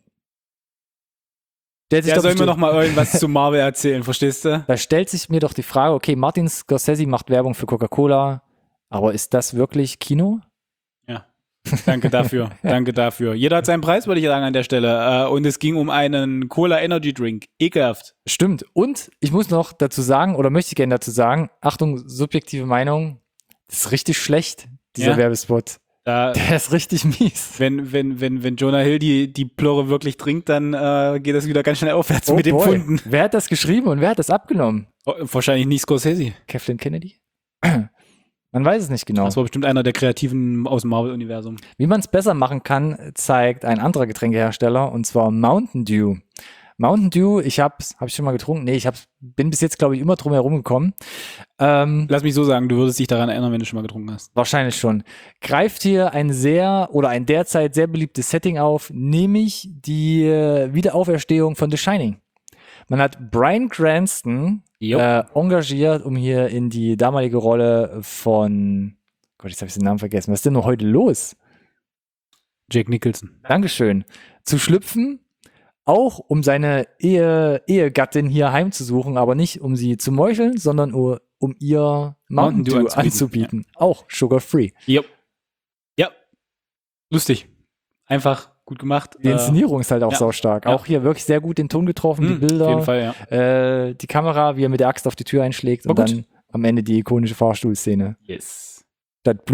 Soll mir noch mal irgendwas zu Marvel erzählen, verstehst du? Da stellt sich mir doch die Frage, okay, Martin Scorsese macht Werbung für Coca-Cola, aber ist das wirklich Kino? Ja, danke dafür. Jeder hat seinen Preis, würde ich sagen, an der Stelle. Und es ging um einen Cola Energy Drink. Ekelhaft. Stimmt. Und ich muss noch dazu sagen, oder möchte ich gerne dazu sagen, Achtung, subjektive Meinung, das ist richtig schlecht, dieser Werbespot. Der ist richtig mies. Wenn Jonah Hill die Plörre wirklich trinkt, dann geht das wieder ganz schnell aufwärts mit dem Pfunden. Wer hat das geschrieben und wer hat das abgenommen? Wahrscheinlich nicht Scorsese. Kathleen Kennedy? Man weiß es nicht genau. Das war bestimmt einer der Kreativen aus dem Marvel-Universum. Wie man es besser machen kann, zeigt ein anderer Getränkehersteller, und zwar Mountain Dew. Mountain Dew, hab ich schon mal getrunken? Nee, bin bis jetzt, glaube ich, immer drum herum gekommen. Lass mich so sagen, du würdest dich daran erinnern, wenn du schon mal getrunken hast. Wahrscheinlich schon. Greift hier ein derzeit sehr beliebtes Setting auf, nämlich die Wiederauferstehung von The Shining. Man hat Bryan Cranston engagiert, um hier in die damalige Rolle von, Gott, jetzt habe ich den Namen vergessen. Was ist denn noch heute los? Jack Nicholson. Dankeschön. Zu schlüpfen, auch um seine Ehegattin hier heimzusuchen, aber nicht um sie zu meucheln, sondern um ihr Mountain Dew anzubieten. Ja. Auch sugar-free. Ja. Lustig. Einfach gut gemacht. Die Inszenierung ist halt auch saustark. Auch hier wirklich sehr gut den Ton getroffen, die Bilder. Auf jeden Fall, die Kamera, wie er mit der Axt auf die Tür einschlägt und dann am Ende die ikonische Fahrstuhlszene. Yes. Statt Blut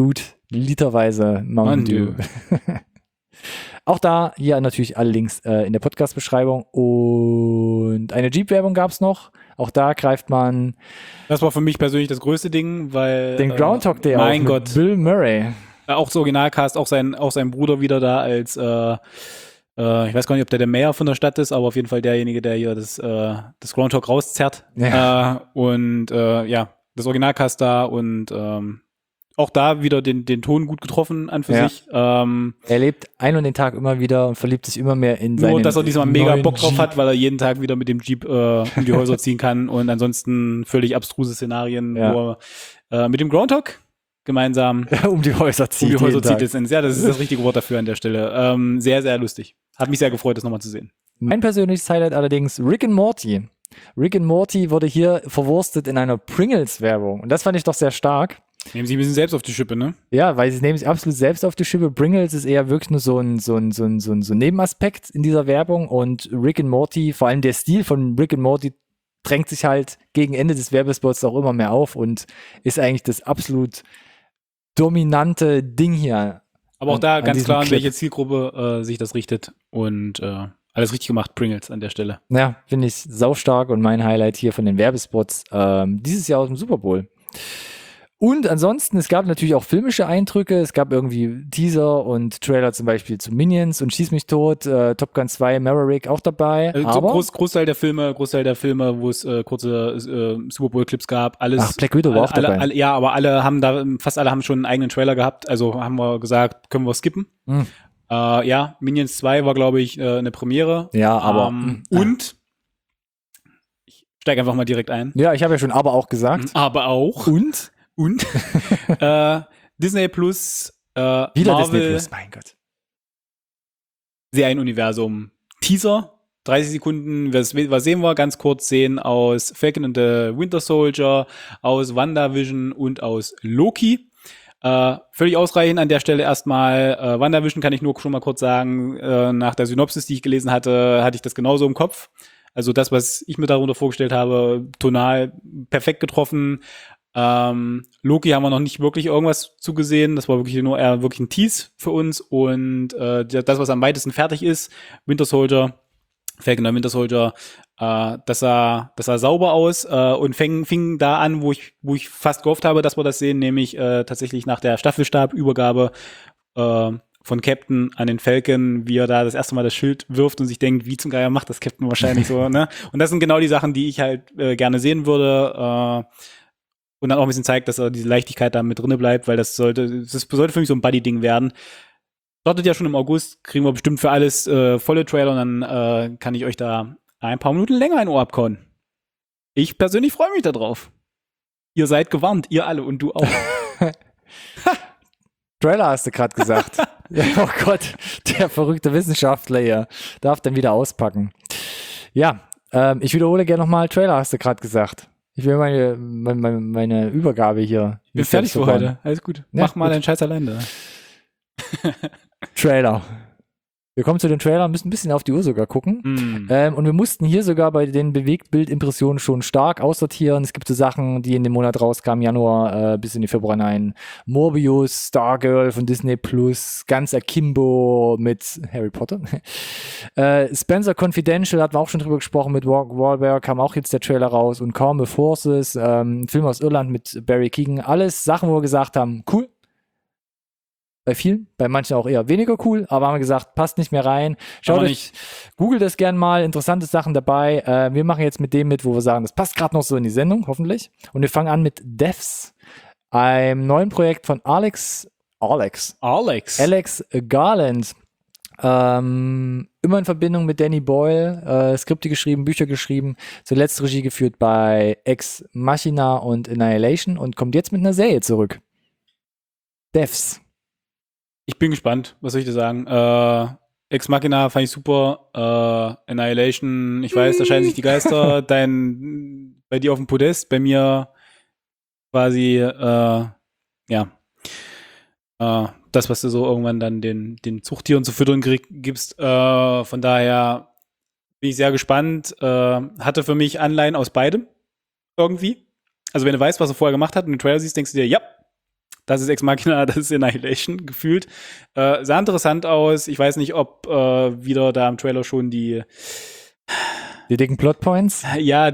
literweise Mountain Dew. Auch da, hier natürlich alle Links in der Podcast-Beschreibung. Und eine Jeep-Werbung gab es noch. Auch da greift man Das war für mich persönlich das größte Ding, weil den Groundhog Day mein auf Gott. mit Bill Murray. Auch das Originalcast, auch sein Bruder wieder da als ich weiß gar nicht, ob der Mayor von der Stadt ist, aber auf jeden Fall derjenige, der hier das Groundhog rauszerrt. Ja. Das Originalcast da und auch da wieder den Ton gut getroffen an für sich. Er lebt ein und den Tag immer wieder und verliebt sich immer mehr in seinen Nur, dass er diesmal mega neuen Bock drauf Jeep. hat, weil er jeden Tag wieder mit dem Jeep um die Häuser ziehen kann und ansonsten völlig abstruse Szenarien, wo er mit dem Groundhog gemeinsam um die Häuser zieht. das jeden Tag. ja, das ist das richtige Wort dafür an der Stelle. Sehr, sehr lustig. Hat mich sehr gefreut, das nochmal zu sehen. Mein persönliches Highlight allerdings Rick and Morty. Rick and Morty wurde hier verwurstet in einer Pringles-Werbung. Und das fand ich doch sehr stark. Nehmen Sie ein bisschen selbst auf die Schippe, ne? Ja, weil sie nehmen sich absolut selbst auf die Schippe. Pringles ist eher wirklich nur so ein Nebenaspekt in dieser Werbung. Und Rick and Morty, vor allem der Stil von Rick and Morty, drängt sich halt gegen Ende des Werbespots auch immer mehr auf und ist eigentlich das absolut dominante Ding hier. Aber auch da ganz klar, an Clip. welche Zielgruppe sich das richtet. Und alles richtig gemacht, Pringles an der Stelle. Ja, finde ich saustark und mein Highlight hier von den Werbespots dieses Jahr aus dem Super Bowl. Und ansonsten, es gab natürlich auch filmische Eindrücke. Es gab irgendwie Teaser und Trailer zum Beispiel zu Minions und Schieß mich tot, Top Gun 2, Maverick auch dabei. Aber Großteil der Filme, wo es kurze Super Bowl-Clips gab, alles. Black Widow war auch dabei. Aber fast alle haben schon einen eigenen Trailer gehabt. Also haben wir gesagt, können wir skippen. Minions 2 war, glaube ich, eine Premiere. Ja, aber. Und ich steige einfach mal direkt ein. Ja, ich habe ja schon aber auch gesagt. Aber auch. Und? Disney Plus, Wieder Marvel, Disney Plus, mein Gott. Serienuniversum. Teaser, 30 Sekunden, was sehen wir? Ganz kurz sehen aus Falcon and the Winter Soldier, aus WandaVision und aus Loki. Völlig ausreichend an der Stelle erstmal. WandaVision kann ich nur schon mal kurz sagen, nach der Synopsis, die ich gelesen hatte, hatte ich das genauso im Kopf. Also das, was ich mir darunter vorgestellt habe, tonal perfekt getroffen. Loki haben wir noch nicht wirklich irgendwas zugesehen. Das war wirklich nur eher wirklich ein Tease für uns. Und das, was am weitesten fertig ist, Winter Soldier, Falcon and Winter Soldier, das sah sauber aus und fing da an, wo ich fast gehofft habe, dass wir das sehen, nämlich tatsächlich nach der Staffelstabübergabe von Captain an den Falcon, wie er da das erste Mal das Schild wirft und sich denkt, wie zum Geier macht das Captain wahrscheinlich so, ne? Und das sind genau die Sachen, die ich halt gerne sehen würde. Und dann auch ein bisschen zeigt, dass diese Leichtigkeit da mit drinne bleibt, weil das sollte für mich so ein Buddy-Ding werden. Startet ja schon im August, kriegen wir bestimmt für alles volle Trailer und dann kann ich euch da ein paar Minuten länger ein Ohr abkauen. Ich persönlich freue mich da drauf. Ihr seid gewarnt, ihr alle und du auch. Trailer hast du gerade gesagt. Ja, oh Gott, der verrückte Wissenschaftler hier darf dann wieder auspacken. Ja, ich wiederhole gerne nochmal, Trailer hast du gerade gesagt. Ich will meine Übergabe hier. Ich bin fertig für heute. Alles gut. Ja, Mach mal gut. deinen Scheiß allein da. Trailer. Wir kommen zu den Trailern, müssen ein bisschen auf die Uhr sogar gucken. Und wir mussten hier sogar bei den Bewegtbildimpressionen schon stark aussortieren. Es gibt so Sachen, die in dem Monat rauskamen, Januar bis in die Februar hinein. Morbius, Stargirl von Disney Plus, ganz Akimbo mit Harry Potter. Spencer Confidential, hatten wir auch schon drüber gesprochen, mit Wahlberg, kam auch jetzt der Trailer raus. Und Carmel Forces, ein Film aus Irland mit Barry Keoghan. Alles Sachen, wo wir gesagt haben, cool. Bei vielen, bei manchen auch eher weniger cool, aber haben wir gesagt, passt nicht mehr rein. Schaut euch, googelt das gern mal, interessante Sachen dabei. Wir machen jetzt mit dem mit, wo wir sagen, das passt gerade noch so in die Sendung, hoffentlich. Und wir fangen an mit Devs, einem neuen Projekt von Alex Garland. Immer in Verbindung mit Danny Boyle, Skripte geschrieben, Bücher geschrieben, zuletzt Regie geführt bei Ex Machina und Annihilation und kommt jetzt mit einer Serie zurück. Devs. Ich bin gespannt, was soll ich dir sagen? Ex Machina fand ich super. Annihilation, ich weiß, da scheiden sich die Geister. Bei dir auf dem Podest, bei mir quasi, das, was du so irgendwann dann den Zuchttieren zu füttern gibst. Von daher bin ich sehr gespannt. Hatte für mich Anleihen aus beidem irgendwie. Also wenn du weißt, was er vorher gemacht hat und den Trailer siehst, denkst du dir, ja, das ist Ex Machina, das ist Annihilation gefühlt. Sah interessant aus. Ich weiß nicht, ob wieder da im Trailer schon die dicken Plotpoints? Ja,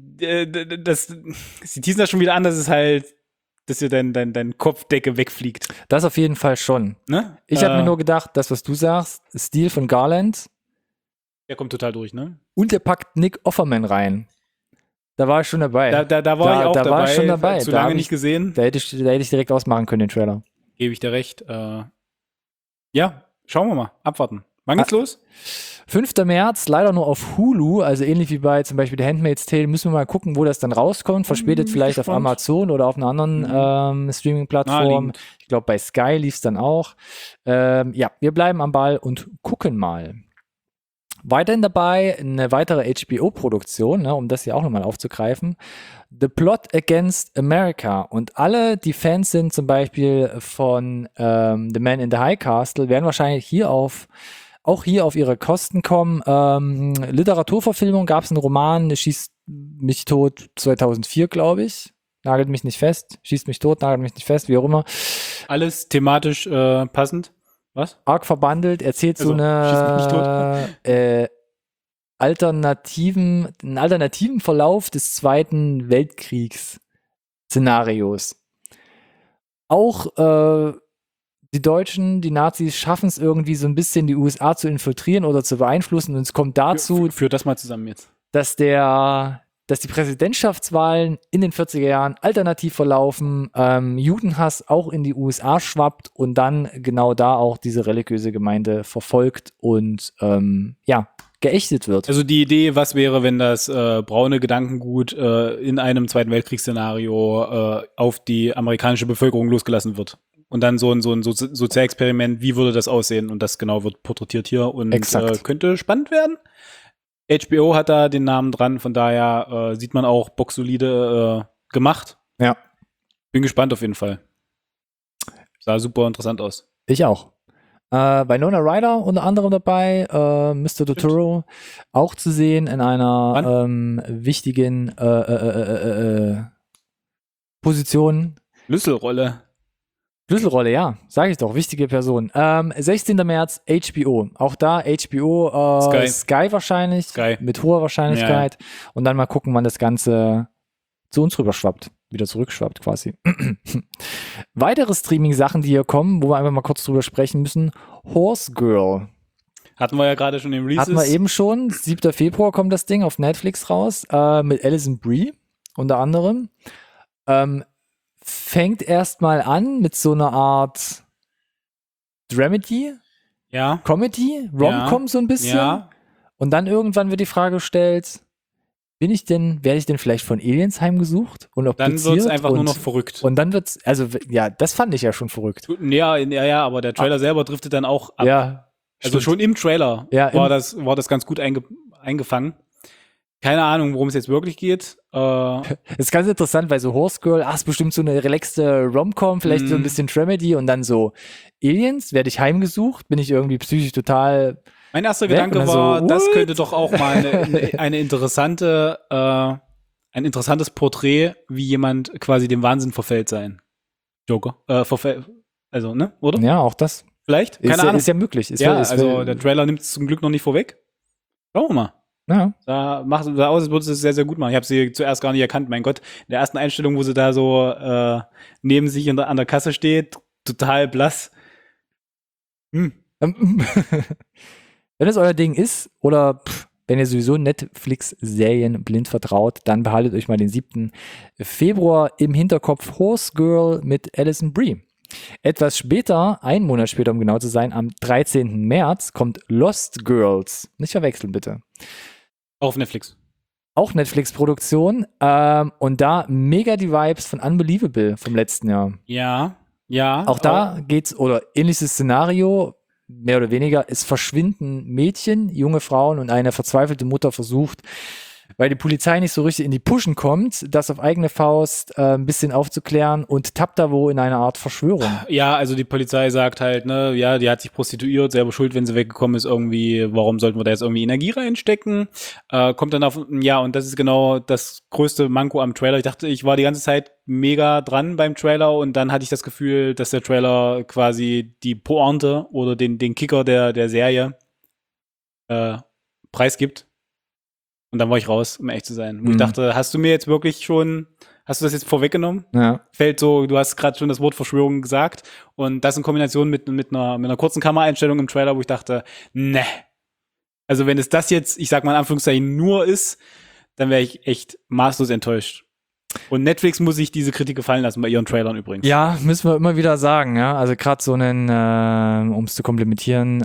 sie teasen das schon wieder an, dass es halt, dass dir dein Kopfdecke wegfliegt. Das auf jeden Fall schon. Ne? Ich habe mir nur gedacht, das, was du sagst, Stil von Garland. Der kommt total durch, ne? Und der packt Nick Offerman rein. Da war ich schon dabei. Da war ich auch dabei. War ich schon dabei. Zu lange nicht gesehen. Da hätte ich direkt ausmachen können, den Trailer. Gebe ich dir recht. Ja, schauen wir mal. Abwarten. Wann geht's los? 5. März, leider nur auf Hulu, also ähnlich wie bei zum Beispiel The Handmaid's Tale, müssen wir mal gucken, wo das dann rauskommt. Verspätet vielleicht auf Amazon oder auf einer anderen Streaming-Plattform. Ich glaube, bei Sky lief es dann auch. Ja, wir bleiben am Ball und gucken mal. Weiterhin dabei eine weitere HBO-Produktion, ne, um das hier auch nochmal aufzugreifen. The Plot Against America. Und alle, die Fans sind zum Beispiel von The Man in the High Castle, werden wahrscheinlich auch hier auf ihre Kosten kommen. Literaturverfilmung gab es einen Roman, Schießt mich tot 2004, glaube ich. Nagelt mich nicht fest. Schießt mich tot, nagelt mich nicht fest, wie auch immer. Alles thematisch passend. Was? Arg verbandelt, erzählt also, so eine einen alternativen Verlauf des Zweiten Weltkriegs-Szenarios. Auch die Deutschen, die Nazis schaffen es irgendwie so ein bisschen, die USA zu infiltrieren oder zu beeinflussen. Und es kommt dazu, führ das mal zusammen jetzt, dass die Präsidentschaftswahlen in den 40er Jahren alternativ verlaufen, Judenhass auch in die USA schwappt und dann genau da auch diese religiöse Gemeinde verfolgt und geächtet wird. Also die Idee, was wäre, wenn das braune Gedankengut in einem Zweiten Weltkriegsszenario auf die amerikanische Bevölkerung losgelassen wird? Und dann so ein Sozialexperiment, wie würde das aussehen? Und das genau wird porträtiert hier und könnte spannend werden. HBO hat da den Namen dran, von daher sieht man auch boxsolide gemacht. Ja. Bin gespannt auf jeden Fall. Sah super interessant aus. Ich auch. Winona Ryder unter anderem dabei, Mr. Totoro auch zu sehen in einer wichtigen Position. Schlüsselrolle, ja, sage ich doch, wichtige Person. 16. März, HBO. Auch da HBO, Sky wahrscheinlich, mit hoher Wahrscheinlichkeit. Ja. Und dann mal gucken, wann das Ganze zu uns rüberschwappt, wieder zurückschwappt quasi. Weitere Streaming-Sachen, die hier kommen, wo wir einfach mal kurz drüber sprechen müssen. Horse Girl. Hatten wir ja gerade schon im Release. Hatten wir eben schon. 7. Februar kommt das Ding auf Netflix raus, mit Alison Brie unter anderem. Fängt erstmal an mit so einer Art Dramedy, Comedy, Rom-Com so ein bisschen. Ja. Und dann irgendwann wird die Frage gestellt, werde ich denn vielleicht von Aliens heimgesucht? Und dann wird es einfach nur noch verrückt. Und dann wird's, also ja, das fand ich ja schon verrückt. Ja, aber der Trailer selber driftet dann auch ab. Ja. Also schon im Trailer war das ganz gut eingefangen. Keine Ahnung, worum es jetzt wirklich geht. Das ist ganz interessant, weil so Horse Girl, ist bestimmt so eine relaxte Rom-Com, vielleicht so ein bisschen Dramedy und dann so Aliens, werde ich heimgesucht, bin ich irgendwie psychisch total. Mein erster Gedanke war, so, das könnte doch auch mal ein interessantes Porträt, wie jemand quasi dem Wahnsinn verfällt sein. Joker. Also, ne, oder? Ja, auch das. Vielleicht? Keine Ahnung. Ist ja möglich. Der Trailer nimmt es zum Glück noch nicht vorweg. Schauen wir mal. Ja. Da aus, als würde es sehr, sehr gut machen. Ich habe sie zuerst gar nicht erkannt. Mein Gott, in der ersten Einstellung, wo sie da so neben sich an der Kasse steht, total blass. Wenn es euer Ding ist oder wenn ihr sowieso Netflix-Serien blind vertraut, dann behaltet euch mal den 7. Februar im Hinterkopf. Horse Girl mit Alison Brie. Etwas später, einen Monat später, um genau zu sein, am 13. März kommt Lost Girls. Nicht verwechseln, bitte. Auf Netflix. Auch Netflix-Produktion. Und da mega die Vibes von Unbelievable vom letzten Jahr. Ja. Auch da geht's, oder ähnliches Szenario, mehr oder weniger, es verschwinden Mädchen, junge Frauen und eine verzweifelte Mutter versucht, weil die Polizei nicht so richtig in die Pushen kommt, das auf eigene Faust ein bisschen aufzuklären und tappt da wo in eine Art Verschwörung. Ja, also die Polizei sagt halt, ne, ja, die hat sich prostituiert, selber schuld, wenn sie weggekommen ist, irgendwie, warum sollten wir da jetzt irgendwie Energie reinstecken? Kommt dann auf, ja, und das ist genau das größte Manko am Trailer. Ich dachte, ich war die ganze Zeit mega dran beim Trailer und dann hatte ich das Gefühl, dass der Trailer quasi die Pointe oder den Kicker der Serie preisgibt. Und dann war ich raus, um ehrlich zu sein. Wo ich dachte, hast du das jetzt vorweggenommen? Ja. Fällt so, du hast gerade schon das Wort Verschwörung gesagt und das in Kombination mit einer kurzen Kameraeinstellung im Trailer, wo ich dachte, ne. Also wenn es das jetzt, ich sag mal in Anführungszeichen, nur ist, dann wäre ich echt maßlos enttäuscht. Und Netflix muss sich diese Kritik gefallen lassen, bei ihren Trailern übrigens. Ja, müssen wir immer wieder sagen, ja. Also gerade so einen, um es zu komplettieren,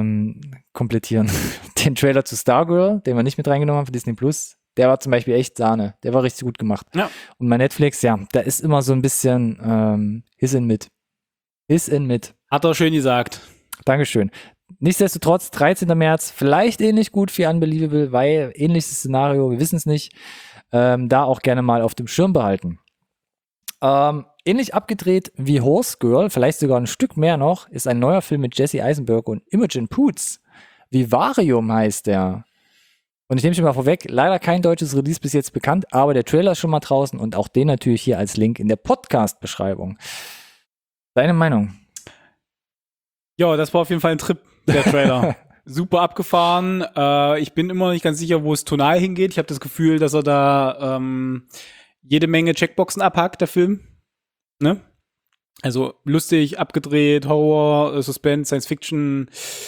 den Trailer zu Stargirl, den wir nicht mit reingenommen haben für Disney Plus, der war zum Beispiel echt Sahne. Der war richtig gut gemacht. Ja. Und bei Netflix, ja, da ist immer so ein bisschen His in mit. Hat er schön gesagt. Dankeschön. Nichtsdestotrotz, 13. März, vielleicht ähnlich gut wie Unbelievable, weil ähnliches Szenario, wir wissen es nicht, da auch gerne mal auf dem Schirm behalten. Ähnlich abgedreht wie Horse Girl, vielleicht sogar ein Stück mehr noch, ist ein neuer Film mit Jesse Eisenberg und Imogen Poots. Vivarium heißt der. Und ich nehme schon mal vorweg, leider kein deutsches Release bis jetzt bekannt, aber der Trailer ist schon mal draußen und auch den natürlich hier als Link in der Podcast-Beschreibung. Deine Meinung? Ja, das war auf jeden Fall ein Trip, der Trailer. Super abgefahren. Ich bin immer noch nicht ganz sicher, wo es tonal hingeht. Ich habe das Gefühl, dass er da jede Menge Checkboxen abhakt, der Film. Ne? Also lustig, abgedreht, Horror, Suspense, Science Fiction.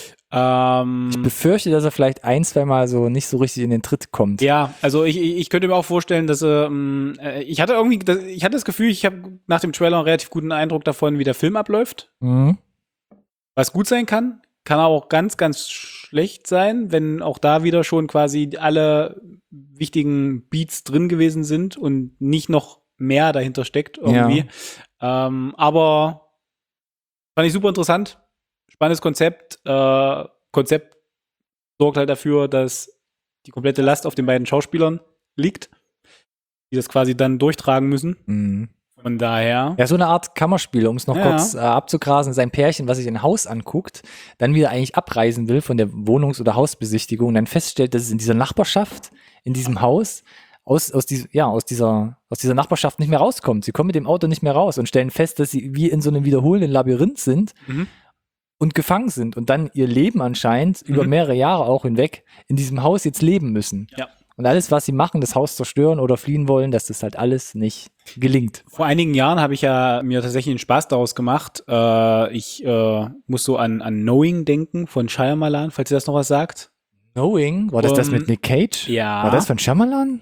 Ich befürchte, dass er vielleicht ein, zwei Mal so nicht so richtig in den Tritt kommt. Ja, also ich könnte mir auch vorstellen, dass ich hatte das Gefühl, ich habe nach dem Trailer einen relativ guten Eindruck davon, wie der Film abläuft. Mhm. Was gut sein kann aber auch ganz, ganz schlecht sein, wenn auch da wieder schon quasi alle wichtigen Beats drin gewesen sind und nicht noch mehr dahinter steckt irgendwie. Ja. Aber fand ich super interessant. Spannendes Konzept. Konzept sorgt halt dafür, dass die komplette Last auf den beiden Schauspielern liegt, die das quasi dann durchtragen müssen. Mhm. Von daher. Ja, so eine Art Kammerspiel, um es noch kurz abzugrasen. Sein Pärchen, was sich ein Haus anguckt, dann wieder eigentlich abreisen will von der Wohnungs- oder Hausbesichtigung und dann feststellt, dass es in dieser Nachbarschaft, in diesem Haus, aus dieser Nachbarschaft nicht mehr rauskommt. Sie kommen mit dem Auto nicht mehr raus und stellen fest, dass sie wie in so einem wiederholenden Labyrinth sind und gefangen sind und dann ihr Leben anscheinend über mehrere Jahre auch hinweg in diesem Haus jetzt leben müssen. Ja. Und alles, was sie machen, das Haus zerstören oder fliehen wollen, dass das halt alles nicht gelingt. Vor einigen Jahren habe ich ja mir tatsächlich einen Spaß daraus gemacht. Ich muss so an Knowing denken von Shyamalan, falls ihr das noch was sagt. Knowing? War das mit Nick Cage? Ja. War das von Shyamalan?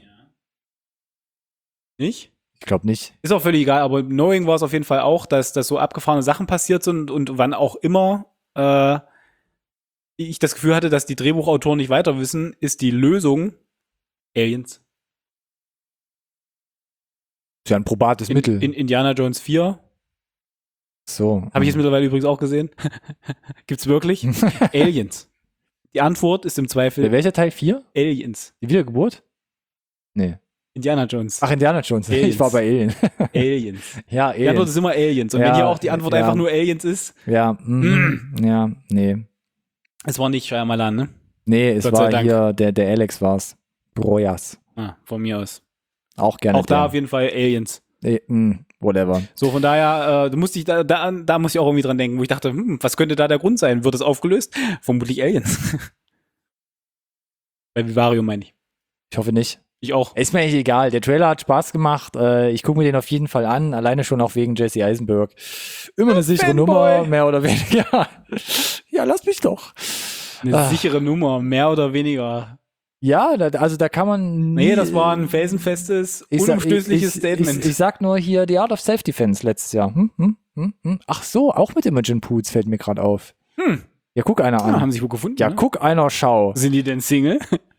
Nicht? Ich glaube nicht. Ist auch völlig egal, aber Knowing war es auf jeden Fall auch, dass so abgefahrene Sachen passiert sind und wann auch immer ich das Gefühl hatte, dass die Drehbuchautoren nicht weiter wissen, ist die Lösung Aliens. Ist ja ein probates Mittel. In Indiana Jones 4. So. Habe ich jetzt mittlerweile übrigens auch gesehen. Gibt's wirklich? Aliens. Die Antwort ist im Zweifel Welcher Teil 4? Aliens. Die Wiedergeburt? Nee. Indiana Jones. Ach, Indiana Jones. Aliens. Ich war bei Alien. Aliens. Ja, Aliens. Die Antwort ist immer Aliens. Und wenn hier auch die Antwort einfach nur Aliens ist. Ja, ja, nee. Es war nicht Shyamalan, ne? Nee, es war hier, der Alex war's. Broyas. Von mir aus. Auch gerne. Auch da auf jeden Fall Aliens. Whatever. So, von daher, da muss ich auch irgendwie dran denken, wo ich dachte, was könnte da der Grund sein? Wird das aufgelöst? Vermutlich Aliens. Bei Vivarium meine ich. Ich hoffe nicht. Ich auch. Ist mir eigentlich egal. Der Trailer hat Spaß gemacht. Ich gucke mir den auf jeden Fall an. Alleine schon auch wegen Jesse Eisenberg. Immer eine sichere Fanboy. Nummer, mehr oder weniger. Ja, lass mich doch. Eine sichere Nummer, mehr oder weniger. Ja, also da kann man Nee, das war ein felsenfestes, unumstößliches Statement. Ich sag nur hier The Art of Self-Defense letztes Jahr. Ach so, auch mit Imogen Poots fällt mir gerade auf. Ja, guck einer an. Haben sich gut gefunden. Ja, ne? guck einer, schau. Sind die denn Single?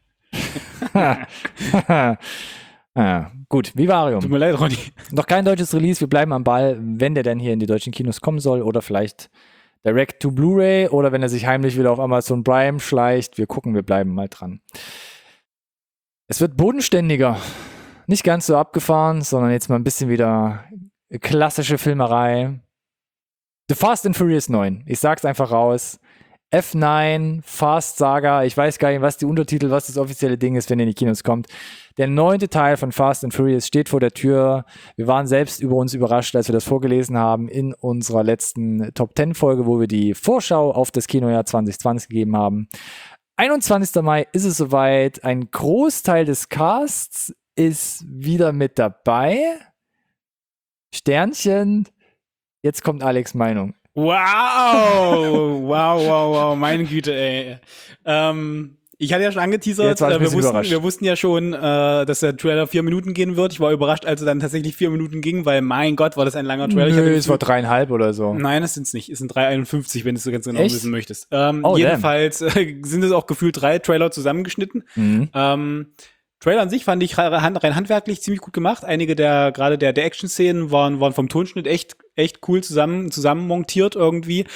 Gut, Vivarium. Tut mir leid, Ronny. Noch kein deutsches Release, wir bleiben am Ball, wenn der denn hier in die deutschen Kinos kommen soll oder vielleicht direct to Blu-ray oder wenn er sich heimlich wieder auf Amazon Prime schleicht. Wir gucken, wir bleiben mal dran. Es wird bodenständiger. Nicht ganz so abgefahren, sondern jetzt mal ein bisschen wieder klassische Filmerei. The Fast and Furious 9. Ich sag's einfach raus. F9, Fast Saga. Ich weiß gar nicht, was die Untertitel, was das offizielle Ding ist, wenn ihr in die Kinos kommt. Der 9. Teil von Fast and Furious steht vor der Tür. Wir waren selbst über uns überrascht, als wir das vorgelesen haben in unserer letzten Top 10 Folge, wo wir die Vorschau auf das Kinojahr 2020 gegeben haben. 21. Mai ist es soweit. Ein Großteil des Casts ist wieder mit dabei. Sternchen. Jetzt kommt Alex' Meinung. Wow, meine Güte, ey. Ich hatte ja schon angeteasert, wir wussten ja schon, dass der Trailer 4 Minuten gehen wird. Ich war überrascht, als er dann tatsächlich 4 Minuten ging, weil mein Gott, war das ein langer Trailer. Nö, es war 3,5 oder so. Nein, das sind's nicht. Es sind 3,51, wenn du es so ganz genau Echt? wissen möchtest. Jedenfalls sind es auch gefühlt 3 Trailer zusammengeschnitten. Trailer an sich fand ich rein handwerklich ziemlich gut gemacht. Einige gerade der Action-Szenen waren vom Tonschnitt echt cool zusammen montiert irgendwie.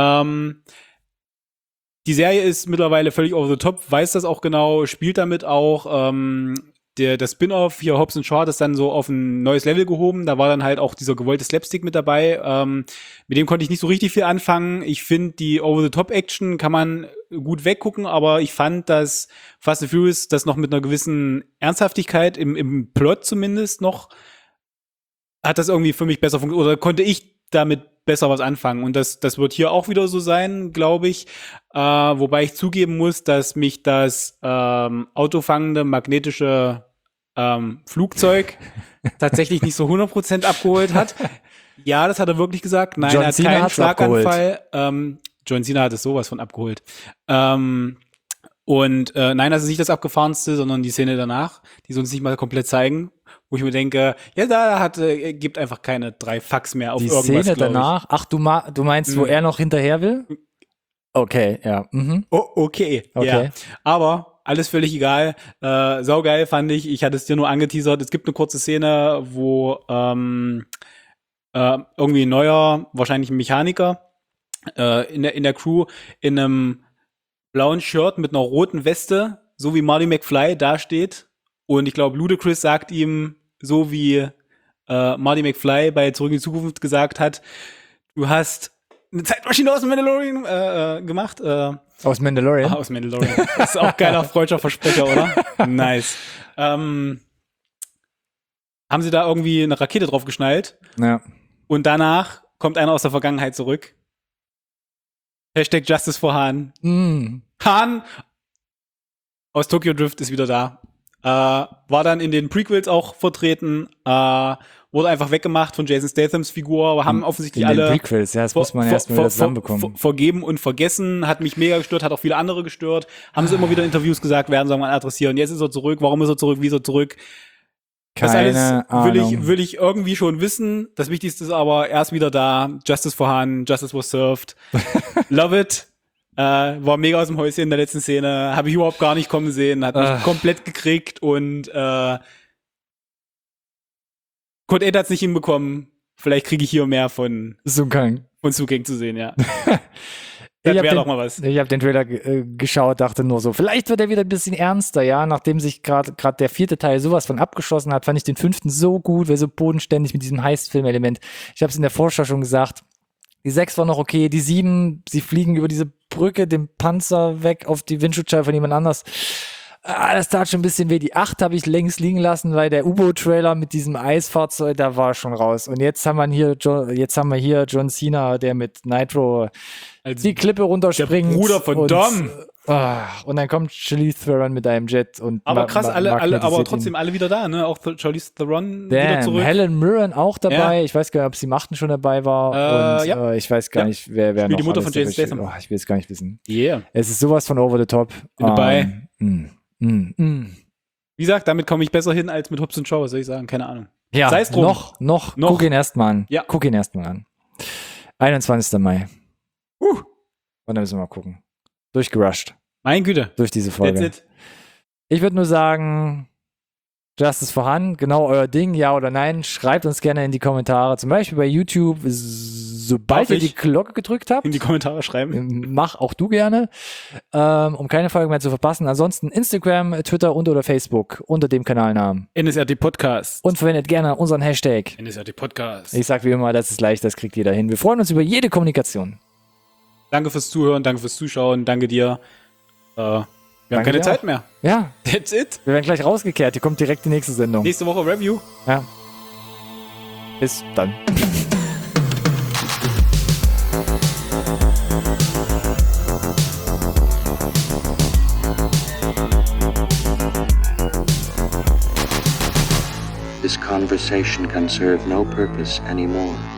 Die Serie ist mittlerweile völlig over the top, weiß das auch genau, spielt damit auch. Der Spin-off hier Hobbs & Shaw hat das dann so auf ein neues Level gehoben. Da war dann halt auch dieser gewollte Slapstick mit dabei. Mit dem konnte ich nicht so richtig viel anfangen. Ich finde, die Over-the-Top-Action kann man gut weggucken, aber ich fand, dass Fast and Furious das noch mit einer gewissen Ernsthaftigkeit im Plot zumindest noch hat das irgendwie für mich besser funktioniert oder konnte ich damit besser was anfangen. Und das wird hier auch wieder so sein, glaube ich. Wobei ich zugeben muss, dass mich das autofangende magnetische Flugzeug tatsächlich nicht so 100% abgeholt hat. Ja, das hat er wirklich gesagt. Nein, John er hat Cena keinen hat's Schlaganfall. John Cena hat es sowas von abgeholt. Nein, das ist nicht das Abgefahrenste, sondern die Szene danach, die sie uns nicht mal komplett zeigen, wo ich mir denke, ja, gibt einfach keine 3 Fucks mehr auf die irgendwas, Szene danach? Ach, du meinst, wo er noch hinterher will? Okay, ja. Mhm. Oh, okay, ja. Aber alles völlig egal. Saugeil fand ich. Ich hatte es dir nur angeteasert. Es gibt eine kurze Szene, wo irgendwie ein neuer, wahrscheinlich ein Mechaniker in der Crew in einem blauen Shirt mit einer roten Weste, so wie Marty McFly dasteht. Und ich glaube, Ludacris sagt ihm, so wie Marty McFly bei Zurück in die Zukunft gesagt hat, du hast eine Zeitmaschine aus dem Mandalorian gemacht. Aus Mandalorian? Aus Mandalorian. Das ist auch geiler freudscher Versprecher, oder? Nice. Haben sie da irgendwie eine Rakete drauf geschnallt? Ja. Und danach kommt einer aus der Vergangenheit zurück. Hashtag Justice for Han. Han aus Tokyo Drift ist wieder da. War dann in den Prequels auch vertreten. Wurde einfach weggemacht von Jason Stathams Figur, aber haben offensichtlich in den alle Prequels, ja, das muss man erst mal wieder zusammenbekommen. Vergeben und vergessen, hat mich mega gestört, hat auch viele andere gestört. Haben sie immer wieder in Interviews gesagt, werden sie mal adressieren. Jetzt ist er zurück, warum ist er zurück, wie ist er zurück? Keine das alles Ahnung. will ich irgendwie schon wissen. Das Wichtigste ist aber, er ist wieder da. Justice for Han, Justice was served. Love it. War mega aus dem Häuschen in der letzten Szene. Habe ich überhaupt gar nicht kommen sehen. Hat mich komplett gekriegt und Code 8 hat's nicht hinbekommen. Vielleicht kriege ich hier mehr von Sung-Kang zu sehen, ja. Das wäre doch mal was. Ich habe den Trailer geschaut, dachte nur so, vielleicht wird er wieder ein bisschen ernster, ja. Nachdem sich gerade der 4. Teil sowas von abgeschossen hat, fand ich den 5. so gut, weil so bodenständig mit diesem Heist-Film-Element. Ich habe es in der Vorschau schon gesagt. Die 6 war noch okay, die 7, sie fliegen über diese Brücke, den Panzer weg auf die Windschutzscheibe von jemand anders. Das tat schon ein bisschen weh. Die 8 habe ich längst liegen lassen, weil der U-Boot-Trailer mit diesem Eisfahrzeug, da war schon raus. Und jetzt haben wir hier John Cena, der mit Nitro also die Klippe runterspringt. Der Bruder von Dom. Und dann kommt Charlize Theron mit einem Jet. Aber krass, aber trotzdem alle wieder da, ne? Auch Charlize Theron wieder zurück. Helen Mirren auch dabei. Ja. Ich weiß gar nicht, ob sie im 8. schon dabei war. Ich weiß gar nicht, wer noch die Mutter von Jason Statham. Ich will es gar nicht wissen. Yeah. Es ist sowas von over the top. Bin dabei. Wie gesagt, damit komme ich besser hin als mit Hobbs & Shaw, was soll ich sagen? Keine Ahnung. Ja, sei es drum. Noch. Guck ihn erstmal an. Ja. Guck ihn erstmal an. 21. Mai. Und dann müssen wir mal gucken. Durchgerusht. Mein Güte. Durch diese Folge. That's it. Ich würde nur sagen, Just is vorhanden, genau euer Ding, ja oder nein. Schreibt uns gerne in die Kommentare, zum Beispiel bei YouTube, sobald ihr die Glocke gedrückt habt. In die Kommentare schreiben. Mach auch du gerne, um keine Folge mehr zu verpassen. Ansonsten Instagram, Twitter oder Facebook unter dem Kanalnamen. NSRT Podcast. Und verwendet gerne unseren Hashtag. NSRT Podcast. Ich sag wie immer, das ist leicht, das kriegt jeder hin. Wir freuen uns über jede Kommunikation. Danke fürs Zuhören, danke fürs Zuschauen, danke dir. Wir haben keine Zeit mehr. Ja. That's it. Wir werden gleich rausgekehrt. Hier kommt direkt die nächste Sendung. Nächste Woche Review. Ja. Bis dann. This conversation can serve no purpose anymore.